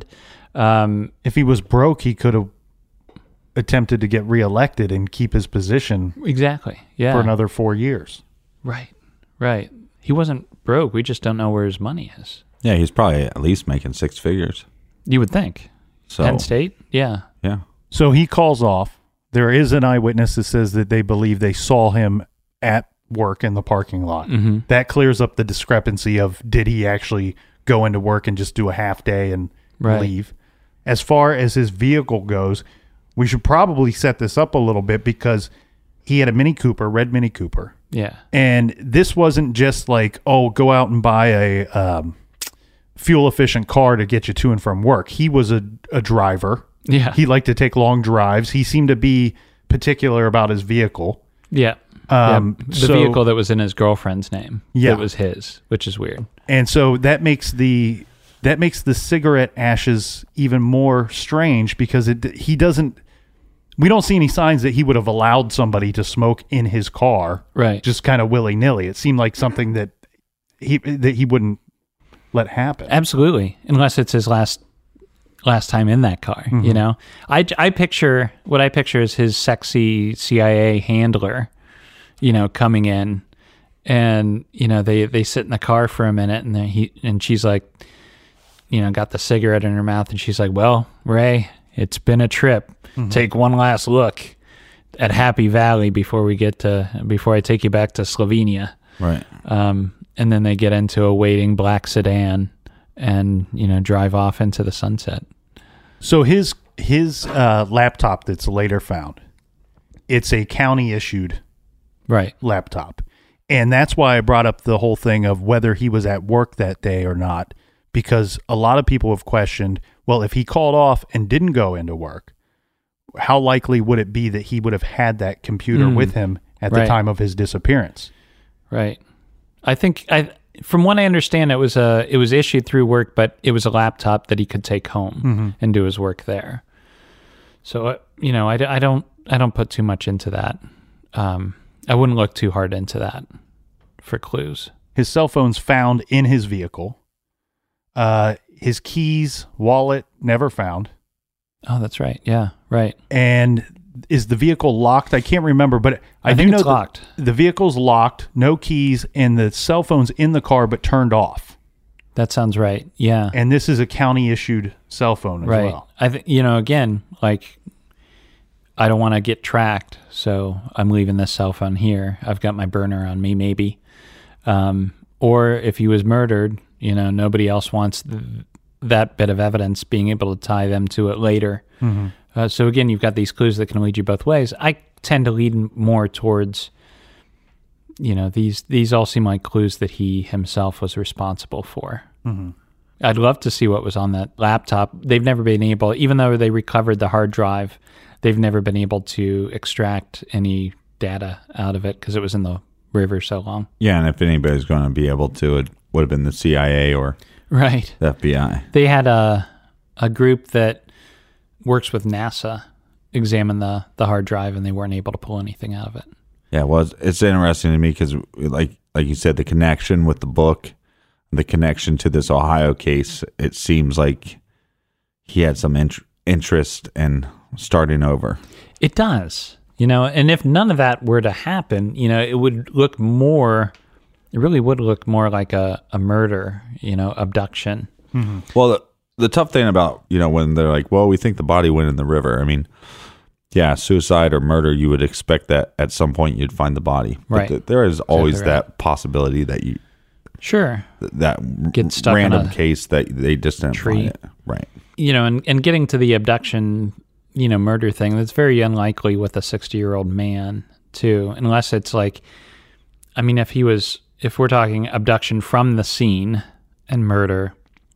Um, if he was broke, he could have attempted to get reelected and keep his position exactly. Yeah. for another four years. Right, right. He wasn't broke. We just don't know where his money is. Yeah, he's probably at least making six figures. You would think. So, Penn State? Yeah. Yeah. So he calls off. There is an eyewitness that says that they believe they saw him at work in the parking lot. Mm-hmm. That clears up the discrepancy of did he actually go into work and just do a half day and right. leave. As far as his vehicle goes, we should probably set this up a little bit because he had a Mini Cooper, red Mini Cooper. Yeah. And this wasn't just like, oh, go out and buy a um, fuel-efficient car to get you to and from work. He was a, a driver. Yeah. He liked to take long drives. He seemed to be particular about his vehicle. Yeah. Um, yeah. The so, vehicle that was in his girlfriend's name. Yeah. It was his, which is weird. And so that makes the that makes the cigarette ashes even more strange because it he doesn't we don't see any signs that he would have allowed somebody to smoke in his car. Right. Just kind of willy-nilly. It seemed like something that he that he wouldn't let happen. Absolutely. Unless it's his last last time in that car, mm-hmm. you know? I, I picture, what I picture is his sexy C I A handler, you know, coming in and, you know, they, they sit in the car for a minute and then he, and she's like, you know, got the cigarette in her mouth and she's like, well, Ray, it's been a trip. Mm-hmm. Take one last look at Happy Valley before we get to, before I take you back to Slovenia. Right. Um, and then they get into a waiting black sedan and, you know, drive off into the sunset. So his his uh, laptop that's later found, it's a county issued right laptop. And that's why I brought up the whole thing of whether he was at work that day or not, because a lot of people have questioned, well, if he called off and didn't go into work, how likely would it be that he would have had that computer mm, with him at right. the time of his disappearance? Right. I think I from what I understand, it was a it was issued through work, but it was a laptop that he could take home mm-hmm. and do his work there. So uh, you know, I, I don't I don't put too much into that. Um, I wouldn't look too hard into that for clues. His cell phone's found in his vehicle. Uh, his keys, wallet, never found. Oh, that's right. Yeah, right. And is the vehicle locked? I can't remember, but I, I do think know it's locked. The vehicle's locked, no keys, and the cell phone's in the car but turned off. That sounds right. Yeah. And this is a county issued cell phone as right. well. I think, you know, again, like I don't want to get tracked, so I'm leaving this cell phone here. I've got my burner on me, maybe. Um, or if he was murdered, you know, nobody else wants th- that bit of evidence being able to tie them to it later. Mm-hmm. Uh, so again, you've got these clues that can lead you both ways. I tend to lead more towards, you know, these these all seem like clues that he himself was responsible for. Mm-hmm. I'd love to see what was on that laptop. They've never been able, even though they recovered the hard drive, they've never been able to extract any data out of it because it was in the river so long. Yeah, and if anybody's going to be able to, it would have been the C I A or right. the F B I. They had a a group that works with NASA examine the, the hard drive, and they weren't able to pull anything out of it. Yeah, well, it's, it's interesting to me because, like, like you said, the connection with the book, the connection to this Ohio case, it seems like he had some int- interest in starting over. It does, you know, and if none of that were to happen, you know, it would look more, it really would look more like a, a murder, you know, abduction. Mm-hmm. Well, the, the tough thing about, you know, when they're like, well, we think the body went in the river. I mean, yeah, suicide or murder, you would expect that at some point you'd find the body. But Right. th- there is always Exactly right. that possibility that you, Sure. th- that Get stuck on random a case that they just didn't tree. find it. Right. You know, and, and getting to the abduction, you know, murder thing, that's very unlikely with a sixty-year-old man, too, unless it's like, I mean, if he was, if we're talking abduction from the scene and murder,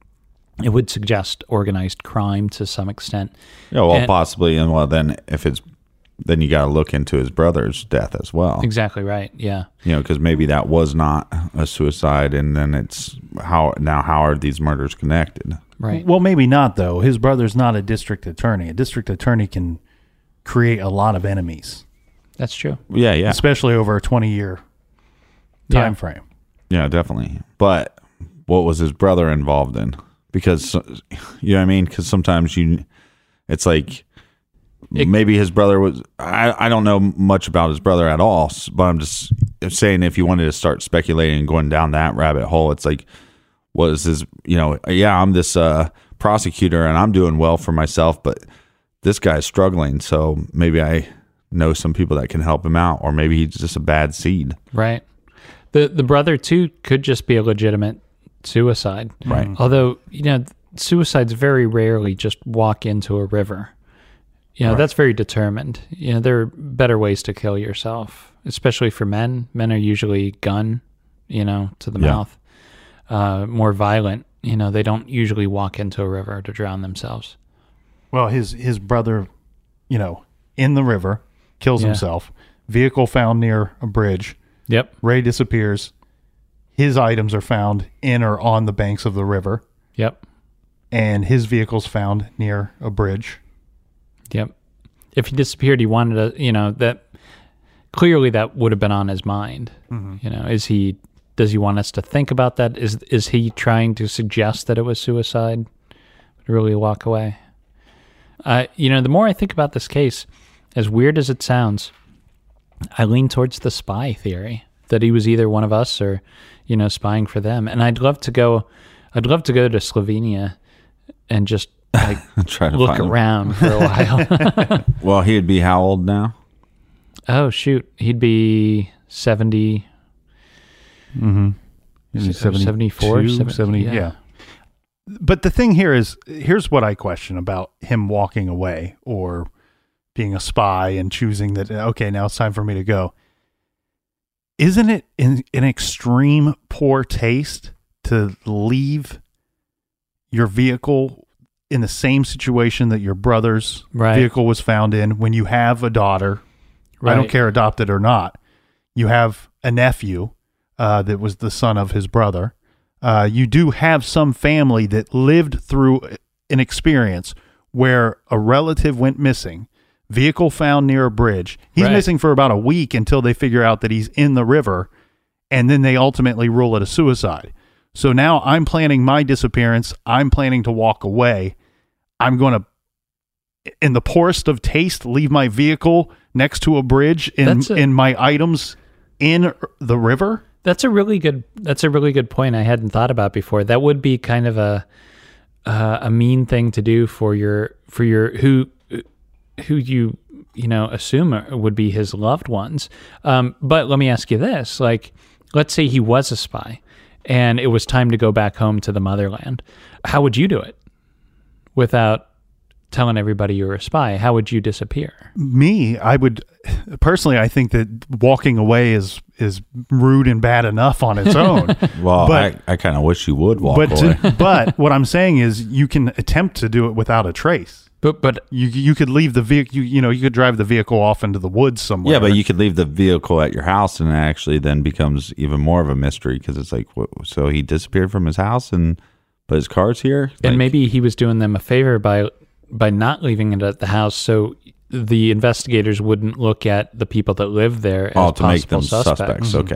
it would suggest organized crime to some extent. Yeah, well, And- possibly. And well, then if it's, then you got to look into his brother's death as well. Exactly right, yeah. You know, because maybe that was not a suicide, and then it's how now how are these murders connected? Right. Well, maybe not, though. His brother's not a district attorney. A district attorney can create a lot of enemies, That's true. Yeah, yeah, especially over a twenty-year Yeah. time frame. yeah, definitely. But what was his brother involved in? Because you know what I mean? Because sometimes you, it's like It- maybe his brother was. I I don't know much about his brother at all, s- but I'm just saying if you wanted to start speculating and going down that rabbit hole, it's like, was his, you know, yeah, I'm this uh, prosecutor and I'm doing well for myself, but this guy's struggling, so maybe I know some people that can help him out, or maybe he's just a bad seed. Right. The the brother too could just be a legitimate suicide. Right. Although, you know, suicides very rarely just walk into a river. You know, that's very determined. You know, there are better ways to kill yourself, especially for men. Men are usually gun, you know, to the Yeah. mouth. Uh, more violent. You know, they don't usually walk into a river to drown themselves. Well, his his brother, you know, in the river, kills Yeah. himself. Vehicle found near a bridge. Yep. Ray disappears. His items are found in or on the banks of the river, Yep. and his vehicle's found near a bridge. Yep. If he disappeared, he wanted to, you know, that clearly that would have been on his mind. You know, is he, does he want us to think about that? Is, is he trying to suggest that it was suicide? Really walk away? Uh, you know, the more I think about this case, as weird as it sounds, I lean towards the spy theory that he was either one of us or, you know, spying for them. And I'd love to go, I'd love to go to Slovenia and just like Try to look find him. around for a while. Well, he'd be how old now? Oh shoot, he'd be seventy, Is Se- seventy-four, seven- seventy, yeah. yeah. But the thing here is, here's what I question about him walking away or being a spy and choosing that, okay, now it's time for me to go. Isn't it in, an extreme poor taste to leave your vehicle in the same situation that your brother's Right. vehicle was found in when you have a daughter? I don't Right. care, adopted or not. You have a nephew uh, that was the son of his brother. Uh, you do have some family that lived through an experience where a relative went missing, vehicle found near a bridge. He's Right. missing for about a week until they figure out that he's in the river, and then they ultimately rule it a suicide. So now I'm planning my disappearance. I'm planning to walk away. I'm going to, in the poorest of taste, leave my vehicle next to a bridge in, That's a- in my items in the river. That's a really good. That's a really good point. I hadn't thought about before. That would be kind of a uh, a mean thing to do for your for your who who you you know assume are- would be his loved ones. Um, but let me ask you this: like, let's say he was a spy, and it was time to go back home to the motherland. How would you do it without telling everybody you were a spy? How would you disappear? Me, I would personally, I think that walking away is is rude and bad enough on its own. Well, But- I, I kind of wish you would walk but away. but what I'm saying is, you can attempt to do it without a trace. But but You you could leave the vehicle. You, you know, you could drive the vehicle off into the woods somewhere. Yeah, but you could leave the vehicle at your house, and it actually then becomes even more of a mystery because it's like, what, so he disappeared from his house, and but his car's here, and Like, maybe he was doing them a favor by by not leaving it at the house, so the investigators wouldn't look at the people that live there as oh, to make possible them suspects. suspects. Okay,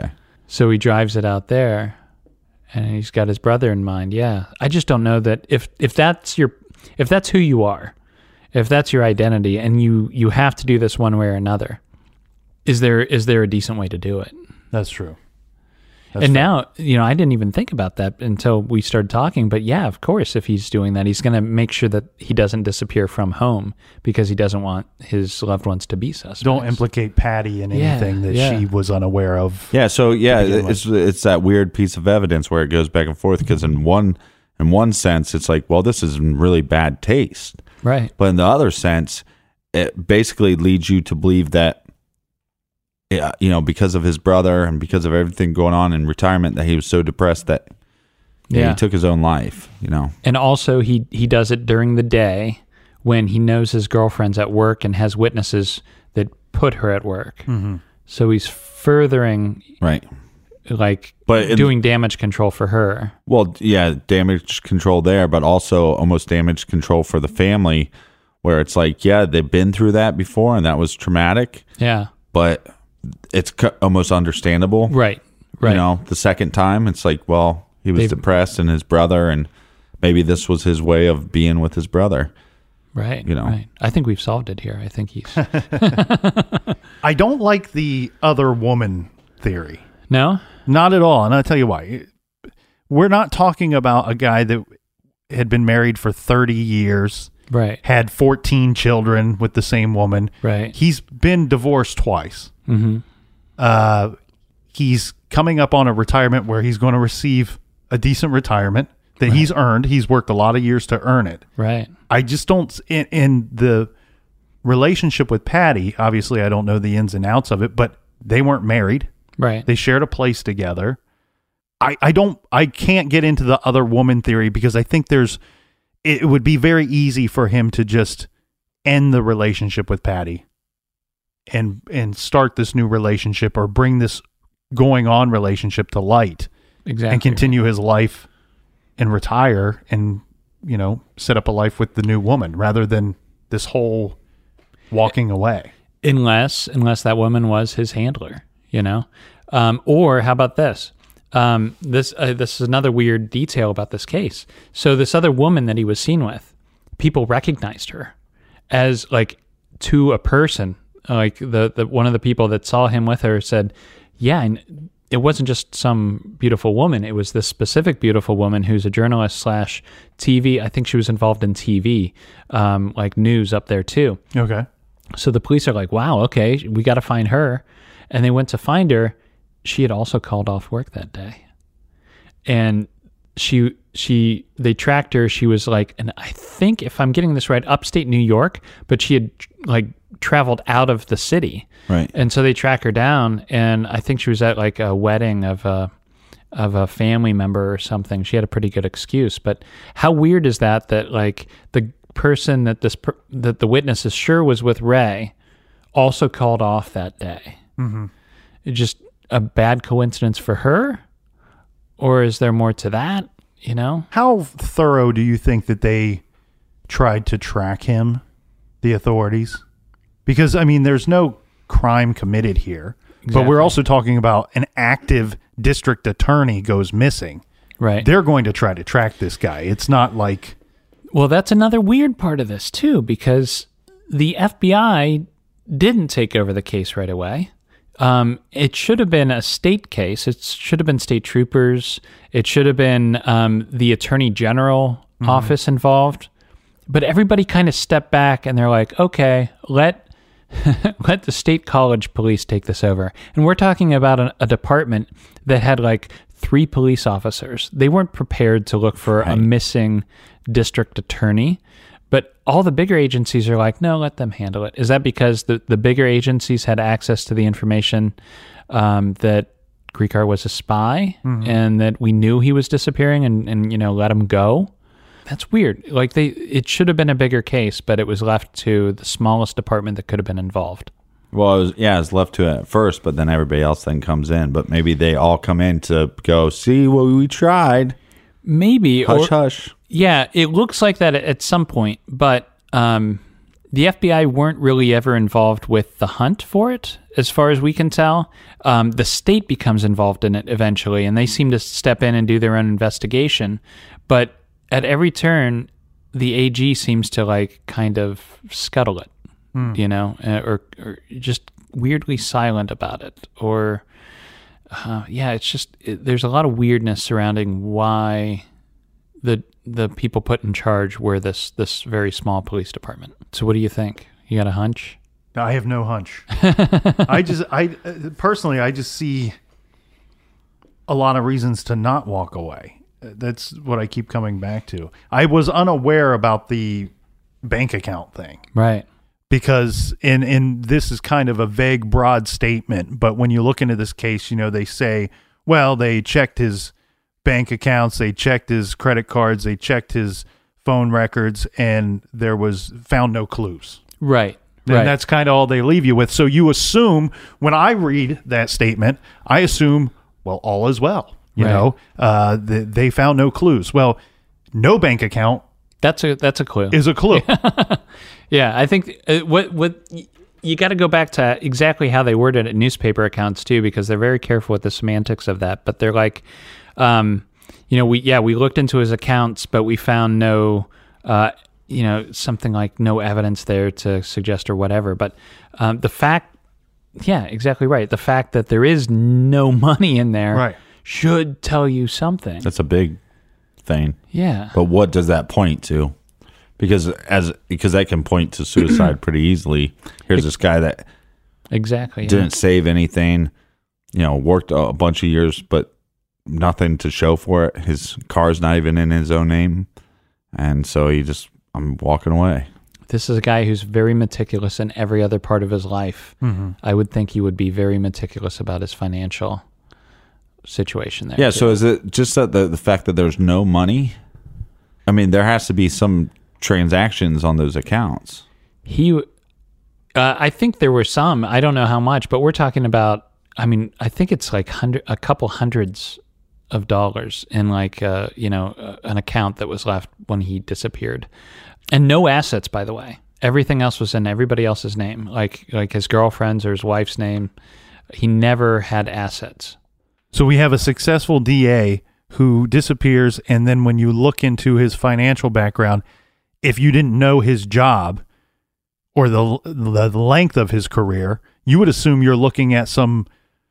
So he drives it out there, and he's got his brother in mind. Yeah, I just don't know that if if that's your if that's who you are, if that's your identity, and you you have to do this one way or another, is there is there a decent way to do it? That's true. That's and fair. now, you know, I didn't even think about that until we started talking. But yeah, of course, if he's doing that, he's going to make sure that he doesn't disappear from home because he doesn't want his loved ones to be suspects. Don't implicate Patty in Yeah, anything that yeah. she was unaware of. Yeah, so yeah, begin with. it's it's that weird piece of evidence where it goes back and forth because in one in one sense it's like, well, this is in really bad taste, Right. but in the other sense, it basically leads you to believe that, yeah, you know, because of his brother and because of everything going on in retirement, that he was so depressed that yeah, Yeah. he took his own life. You know, And also, he, he does it during the day when he knows his girlfriend's at work and has witnesses that put her at work. Mm-hmm. So he's furthering, right? like, But in- doing damage control for her. Well, yeah, damage control there, but also almost damage control for the family, where it's like, yeah, they've been through that before, and that was traumatic, Yeah. but it's cu- almost understandable. Right. Right. You know, the second time, it's like, well, he was They've- depressed, and his brother, and maybe this was his way of being with his brother. Right. you know. Right. I think we've solved it here. I think he's. I don't like the other woman theory. No? Not at all. And I'll tell you why. We're not talking about a guy that had been married for thirty years, Right. had fourteen children with the same woman. Right. He's been divorced twice. Mm-hmm. Uh, he's coming up on a retirement where he's going to receive a decent retirement that he's earned. He's worked a lot of years to earn it. Right. I just don't, in, in the relationship with Patty, obviously I don't know the ins and outs of it, but they weren't married. Right. They shared a place together. I, I don't, I can't get into the other woman theory because I think there's, it would be very easy for him to just end the relationship with Patty and, and start this new relationship or bring this going on relationship to light Exactly. and continue his life and retire and, you know, set up a life with the new woman rather than this whole walking away. unless unless that woman was his handler, you know. Um, or how about this? Um, this uh, this is another weird detail about this case. So this other woman that he was seen with, people recognized her as like to a person. Like the, the one of the people that saw him with her said, "Yeah, and it wasn't just some beautiful woman. It was this specific beautiful woman who's a journalist slash T V. I think she was involved in T V, um, like news up there too." Okay. So the police are like, wow, okay, we got to find her. And they went to find her. She had also called off work that day. And she, she, they tracked her. She was like, and I think if I'm getting this right, upstate New York, but she had like traveled out of the city. Right. And so they track her down. And I think she was at like a wedding of a, of a family member or something. She had a pretty good excuse. But how weird is that, that like the person that this per- that the witness is sure was with Ray also called off that day? Mm-hmm. It's just a bad coincidence for her, or is there more to that? You know, How thorough do you think that they tried to track him, the authorities? Because, I mean, there's no crime committed here, but we're Exactly. also talking about an active district attorney goes missing. right? They're going to try to track this guy. It's not like, Well, that's another weird part of this too, because the F B I didn't take over the case right away. Um, it should have been a state case. It should have been state troopers. It should have been um, the attorney general office involved. But everybody kind of stepped back and they're like, okay, let let the state college police take this over. And we're talking about a, a department that had like three police officers. They weren't prepared to look for a missing district attorney. But all the bigger agencies are like, no, let them handle it. Is that because the, the bigger agencies had access to the information um, that Griecar was a spy and that we knew he was disappearing and, and, you know, let him go? That's weird. Like they, it should have been a bigger case, but it was left to the smallest department that could have been involved. Well, it was, yeah, it's left to it at first, but then everybody else then comes in. But maybe they all come in to go, see what we tried. Maybe. Hush, or, hush. Yeah, it looks like that at- at some point, but um, The F B I weren't really ever involved with the hunt for it, as far as we can tell. Um, the state becomes involved in it eventually, and they seem to step in and do their own investigation. But at every turn, the A G seems to like kind of scuttle it, mm. you know, or, or just weirdly silent about it. Or, uh, yeah, it's just, it, there's a lot of weirdness surrounding why the the people put in charge were this this very small police department. So what do you think? You got a hunch? I have no hunch. I just, I personally, I just see a lot of reasons to not walk away. That's what I keep coming back to. I was unaware about the bank account thing. Right. Because, in, in this is kind of a vague, broad statement, but when you look into this case, you know, they say, well, they checked his bank accounts, they checked his credit cards, they checked his phone records, and there was found no clues. Right. And right. that's kind of all they leave you with. So you assume, when I read that statement, I assume, well, all is well. You right. know, uh, the, they found no clues. Well, no bank account. That's a that's a clue. Is a clue. Yeah, I think uh, what what you got to go back to exactly how they worded it, newspaper accounts too, because they're very careful with the semantics of that. But they're like, um, you know, we yeah we looked into his accounts, but we found no, uh, you know, something like no evidence there to suggest or whatever. But um, the fact, yeah, exactly right. The fact that there is no money in there, right. should tell you something. That's a big thing. Yeah. But what does that point to? Because as because that can point to suicide pretty easily. Here's this guy that exactly didn't yeah. save anything, you know, worked a bunch of years, but nothing to show for it. His car's not even in his own name. And so he just, I'm walking away. This is a guy who's very meticulous in every other part of his life. Mm-hmm. I would think he would be very meticulous about his financial situation there. Yeah, too. so is it just that the, the fact that there's no money? I mean, there has to be some transactions on those accounts. He, uh, I think there were some. I don't know how much, but we're talking about, I mean, I think it's like hundred, a couple hundreds of dollars in like, uh, you know, uh, an account that was left when he disappeared. And no assets, by the way. Everything else was in everybody else's name, like like his girlfriend's or his wife's name. He never had assets. So we have a successful D A who disappears, and then when you look into his financial background, if you didn't know his job or the the length of his career, you would assume you're looking at some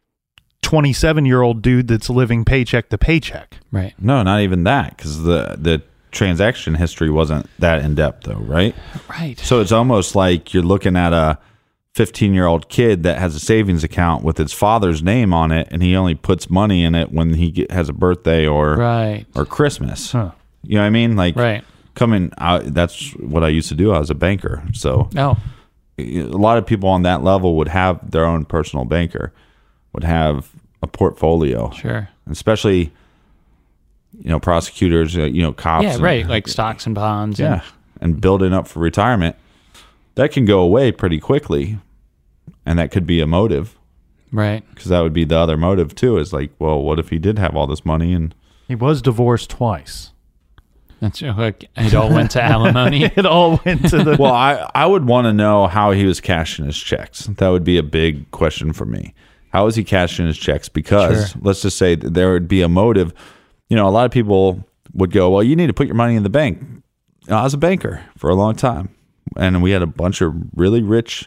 twenty-seven-year-old dude that's living paycheck to paycheck. Right. No, not even that, because the the transaction history wasn't that in depth, though, right? Right. So it's almost like you're looking at a fifteen-year-old kid that has a savings account with its father's name on it, and he only puts money in it when he get, has a birthday or right. or Christmas. Huh. You know what I mean? Like, right. coming out, that's what I used to do. I was a banker. So Oh. a lot of people on that level would have their own personal banker, would have a portfolio. Sure. Especially, you know, prosecutors, uh, you know, cops. Yeah, and, right. Like stocks and bonds. Yeah. And, and building up for retirement. That can go away pretty quickly. And that could be a motive. Right. Because that would be the other motive, too, is like, well, what if he did have all this money? And He was divorced twice. That's like it all went to alimony. It all went to the... Well, I, I would want to know how he was cashing his checks. That would be a big question for me. How is he cashing his checks? Because Sure. let's just say that there would be a motive. You know, a lot of people would go, well, you need to put your money in the bank. I was a banker for a long time. And we had a bunch of really rich,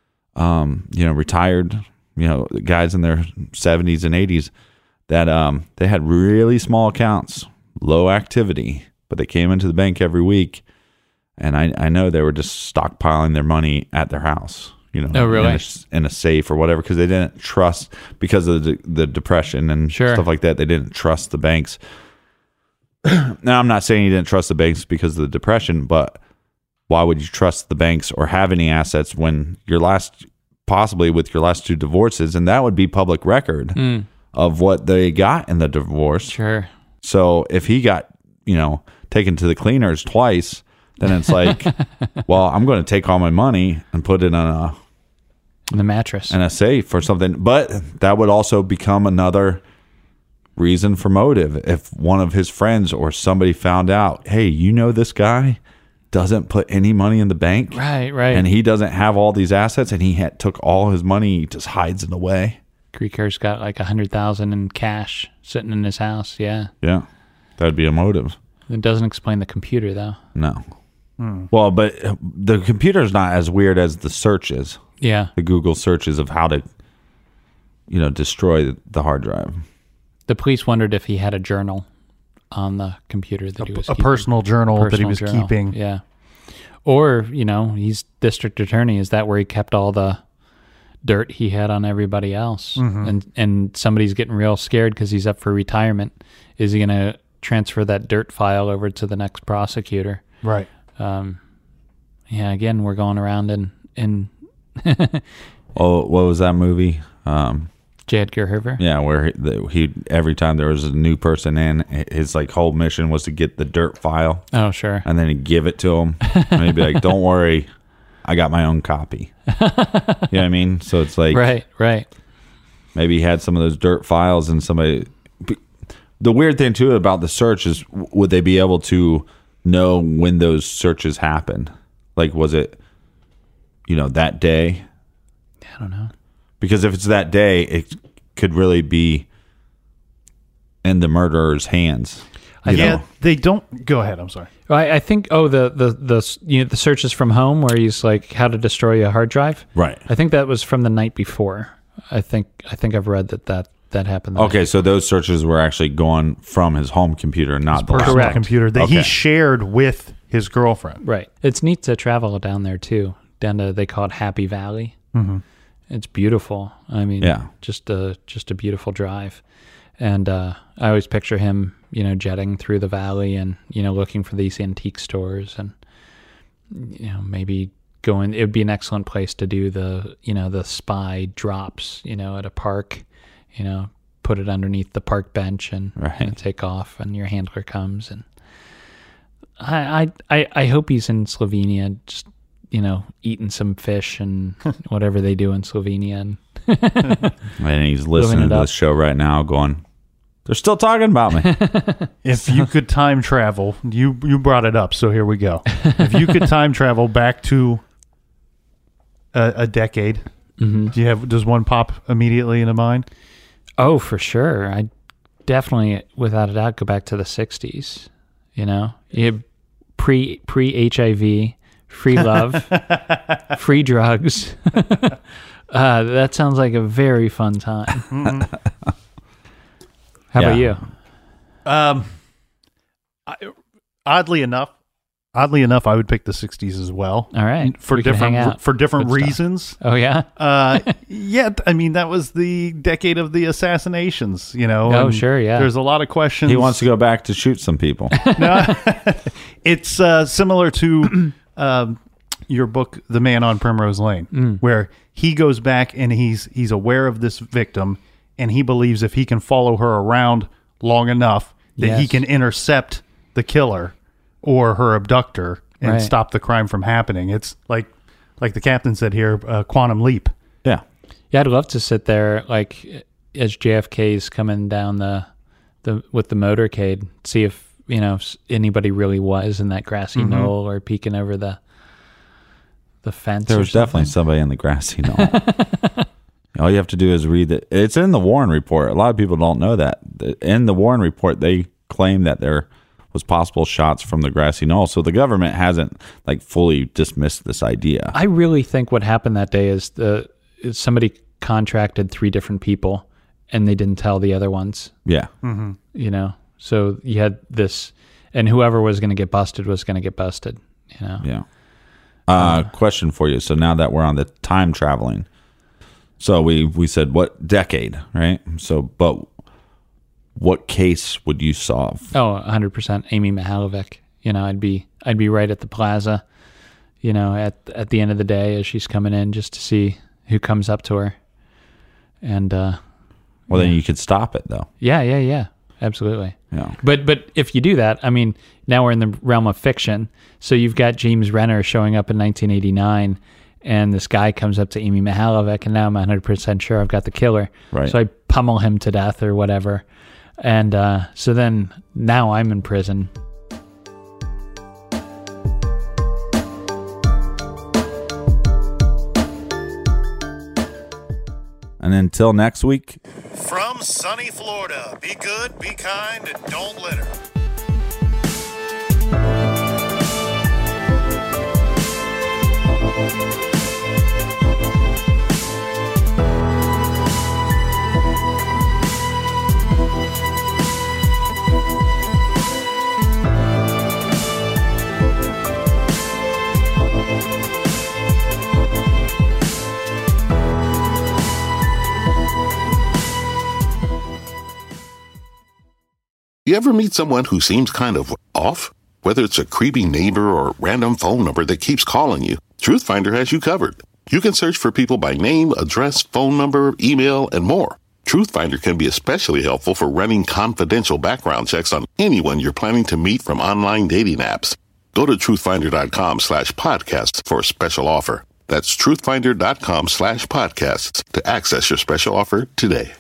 um, you know, retired, you know, guys in their seventies and eighties that um, they had really small accounts, low activity, but they came into the bank every week. And I, I know they were just stockpiling their money at their house, you know, Oh, really? in, a, in a safe or whatever, because they didn't trust, because of the, the depression and Sure. stuff like that, they didn't trust the banks. Now, I'm not saying you didn't trust the banks because of the depression, but why would you trust the banks or have any assets when your last, possibly with your last two divorces, and that would be public record Mm. of what they got in the divorce. Sure. So if he got, you know, taken to the cleaners twice, then it's like, well, I'm going to take all my money and put it in a In the mattress. in a safe or something. But that would also become another reason for motive. If one of his friends or somebody found out, hey, you know this guy, doesn't put any money in the bank. Right, right. And he doesn't have all these assets, and he had, took all his money, he just hides it away. Grieker's got like a hundred thousand in cash sitting in his house. Yeah. Yeah. That would be a motive. It doesn't explain the computer though. No. Well, but the computer's not as weird as the searches. Yeah. The Google searches of how to, you know, destroy the hard drive. The police wondered if he had a journal on the computer that he was a keeping. personal journal that he Personal was journal. keeping. Yeah. Or, you know, he's district attorney. Is that where he kept all the dirt he had on everybody else? Mm-hmm. And and somebody's getting real scared because he's up for retirement. Is he going to transfer that dirt file over to the next prosecutor? Right. Um, yeah, again, we're going around in, in Oh, what was that movie? Um, J. Edgar Hoover. yeah, where he, the, he every time there was a new person in, his like whole mission was to get the dirt file, Oh, sure. and then he'd give it to him, and he'd be like, "Don't worry, I got my own copy." You know what I mean? So it's like Right, right. maybe he had some of those dirt files, and somebody. The weird thing too about the search is, would they be able to know when those searches happened? Like, was it, you know, that day? I don't know. Because if it's that day, it could really be in the murderer's hands. I you Yeah, know? they don't. Go ahead. I'm sorry. Well, I, I think. Oh, the the the you know the searches from home where he's like how to destroy a hard drive. Right. I think that was from the night before. I think I think I've read that that that happened. the Okay, night- so those searches were actually going from his home computer, not the Personal Correct. computer that he Okay. shared with his girlfriend. Right. It's neat to travel down there too. Down to they call it Happy Valley. Mm-hmm. It's beautiful. I mean, Yeah. just a just a beautiful drive. And uh, I always picture him, you know, jetting through the valley and you know looking for these antique stores and you know maybe going. It would be an excellent place to do the you know the spy drops. You know, at a park. You know, put it underneath the park bench and, Right. and take off, and your handler comes and. I, I I I hope he's in Slovenia, just you know, eating some fish and whatever they do in Slovenia. And And he's listening it to up. this show right now going, they're still talking about me. If you could time travel, you you brought it up, so here we go. If you could time travel back to a, a decade, Mm-hmm. do you have does one pop immediately into mind? oh, for sure, I definitely, without a doubt, go back to the sixties. You know, you had pre pre H I V, free love, free drugs. uh, that sounds like a very fun time. How about Yeah. you? Um, I, oddly enough, oddly enough, I would pick the sixties as well. All right, for we can hang different out. for different Good stuff. reasons. Oh yeah. Uh, yeah, I mean that was the decade of the assassinations. You know. Oh, and sure, yeah. There's a lot of questions. He wants to go back to shoot some people. No, it's uh, similar to um, your book, The Man on Primrose Lane, Mm. where he goes back and he's he's aware of this victim, and he believes if he can follow her around long enough that he Yes. can intercept the killer or her abductor and Right. stop the crime from happening. It's like like the captain said here, uh, quantum leap. Yeah. Yeah, I'd love to sit there like as J F K's coming down the the with the motorcade, see if you know s- anybody really was in that grassy Mm-hmm. knoll or peeking over the the fence. There or was definitely something. somebody in the grassy knoll. All you have to do is read it. It's in the Warren report. A lot of people don't know that. In the Warren report, they claim that there was possible shots from the grassy knoll. So the government hasn't like fully dismissed this idea. I really think what happened that day is the is somebody contracted three different people and they didn't tell the other ones. Yeah. You know, so you had this, and whoever was going to get busted was going to get busted. You know. Yeah. Uh, question for you. So now that we're on the time traveling, so we we said what decade, right? So, but what case would you solve? Oh, one hundred percent Amy Mihalovic. You know, I'd be I'd be right at the plaza, you know, at at the end of the day as she's coming in just to see who comes up to her. And uh Well, then you could stop it, though. yeah, yeah, yeah. Absolutely. Yeah. But but if you do that, I mean, now we're in the realm of fiction. So you've got James Renner showing up in nineteen eighty-nine, and this guy comes up to Amy Mihalovic, and now I'm one hundred percent sure I've got the killer. Right. So I pummel him to death or whatever. And uh, so then now I'm in prison. And until next week. From sunny Florida, be good, be kind, and don't litter. You ever meet someone who seems kind of off? Whether it's a creepy neighbor or a random phone number that keeps calling you, Truthfinder has you covered. You can search for people by name, address, phone number, email, and more. Truthfinder can be especially helpful for running confidential background checks on anyone you're planning to meet from online dating apps. Go to truthfinder.com slash podcasts for a special offer. That's truthfinder.com slash podcasts to access your special offer today.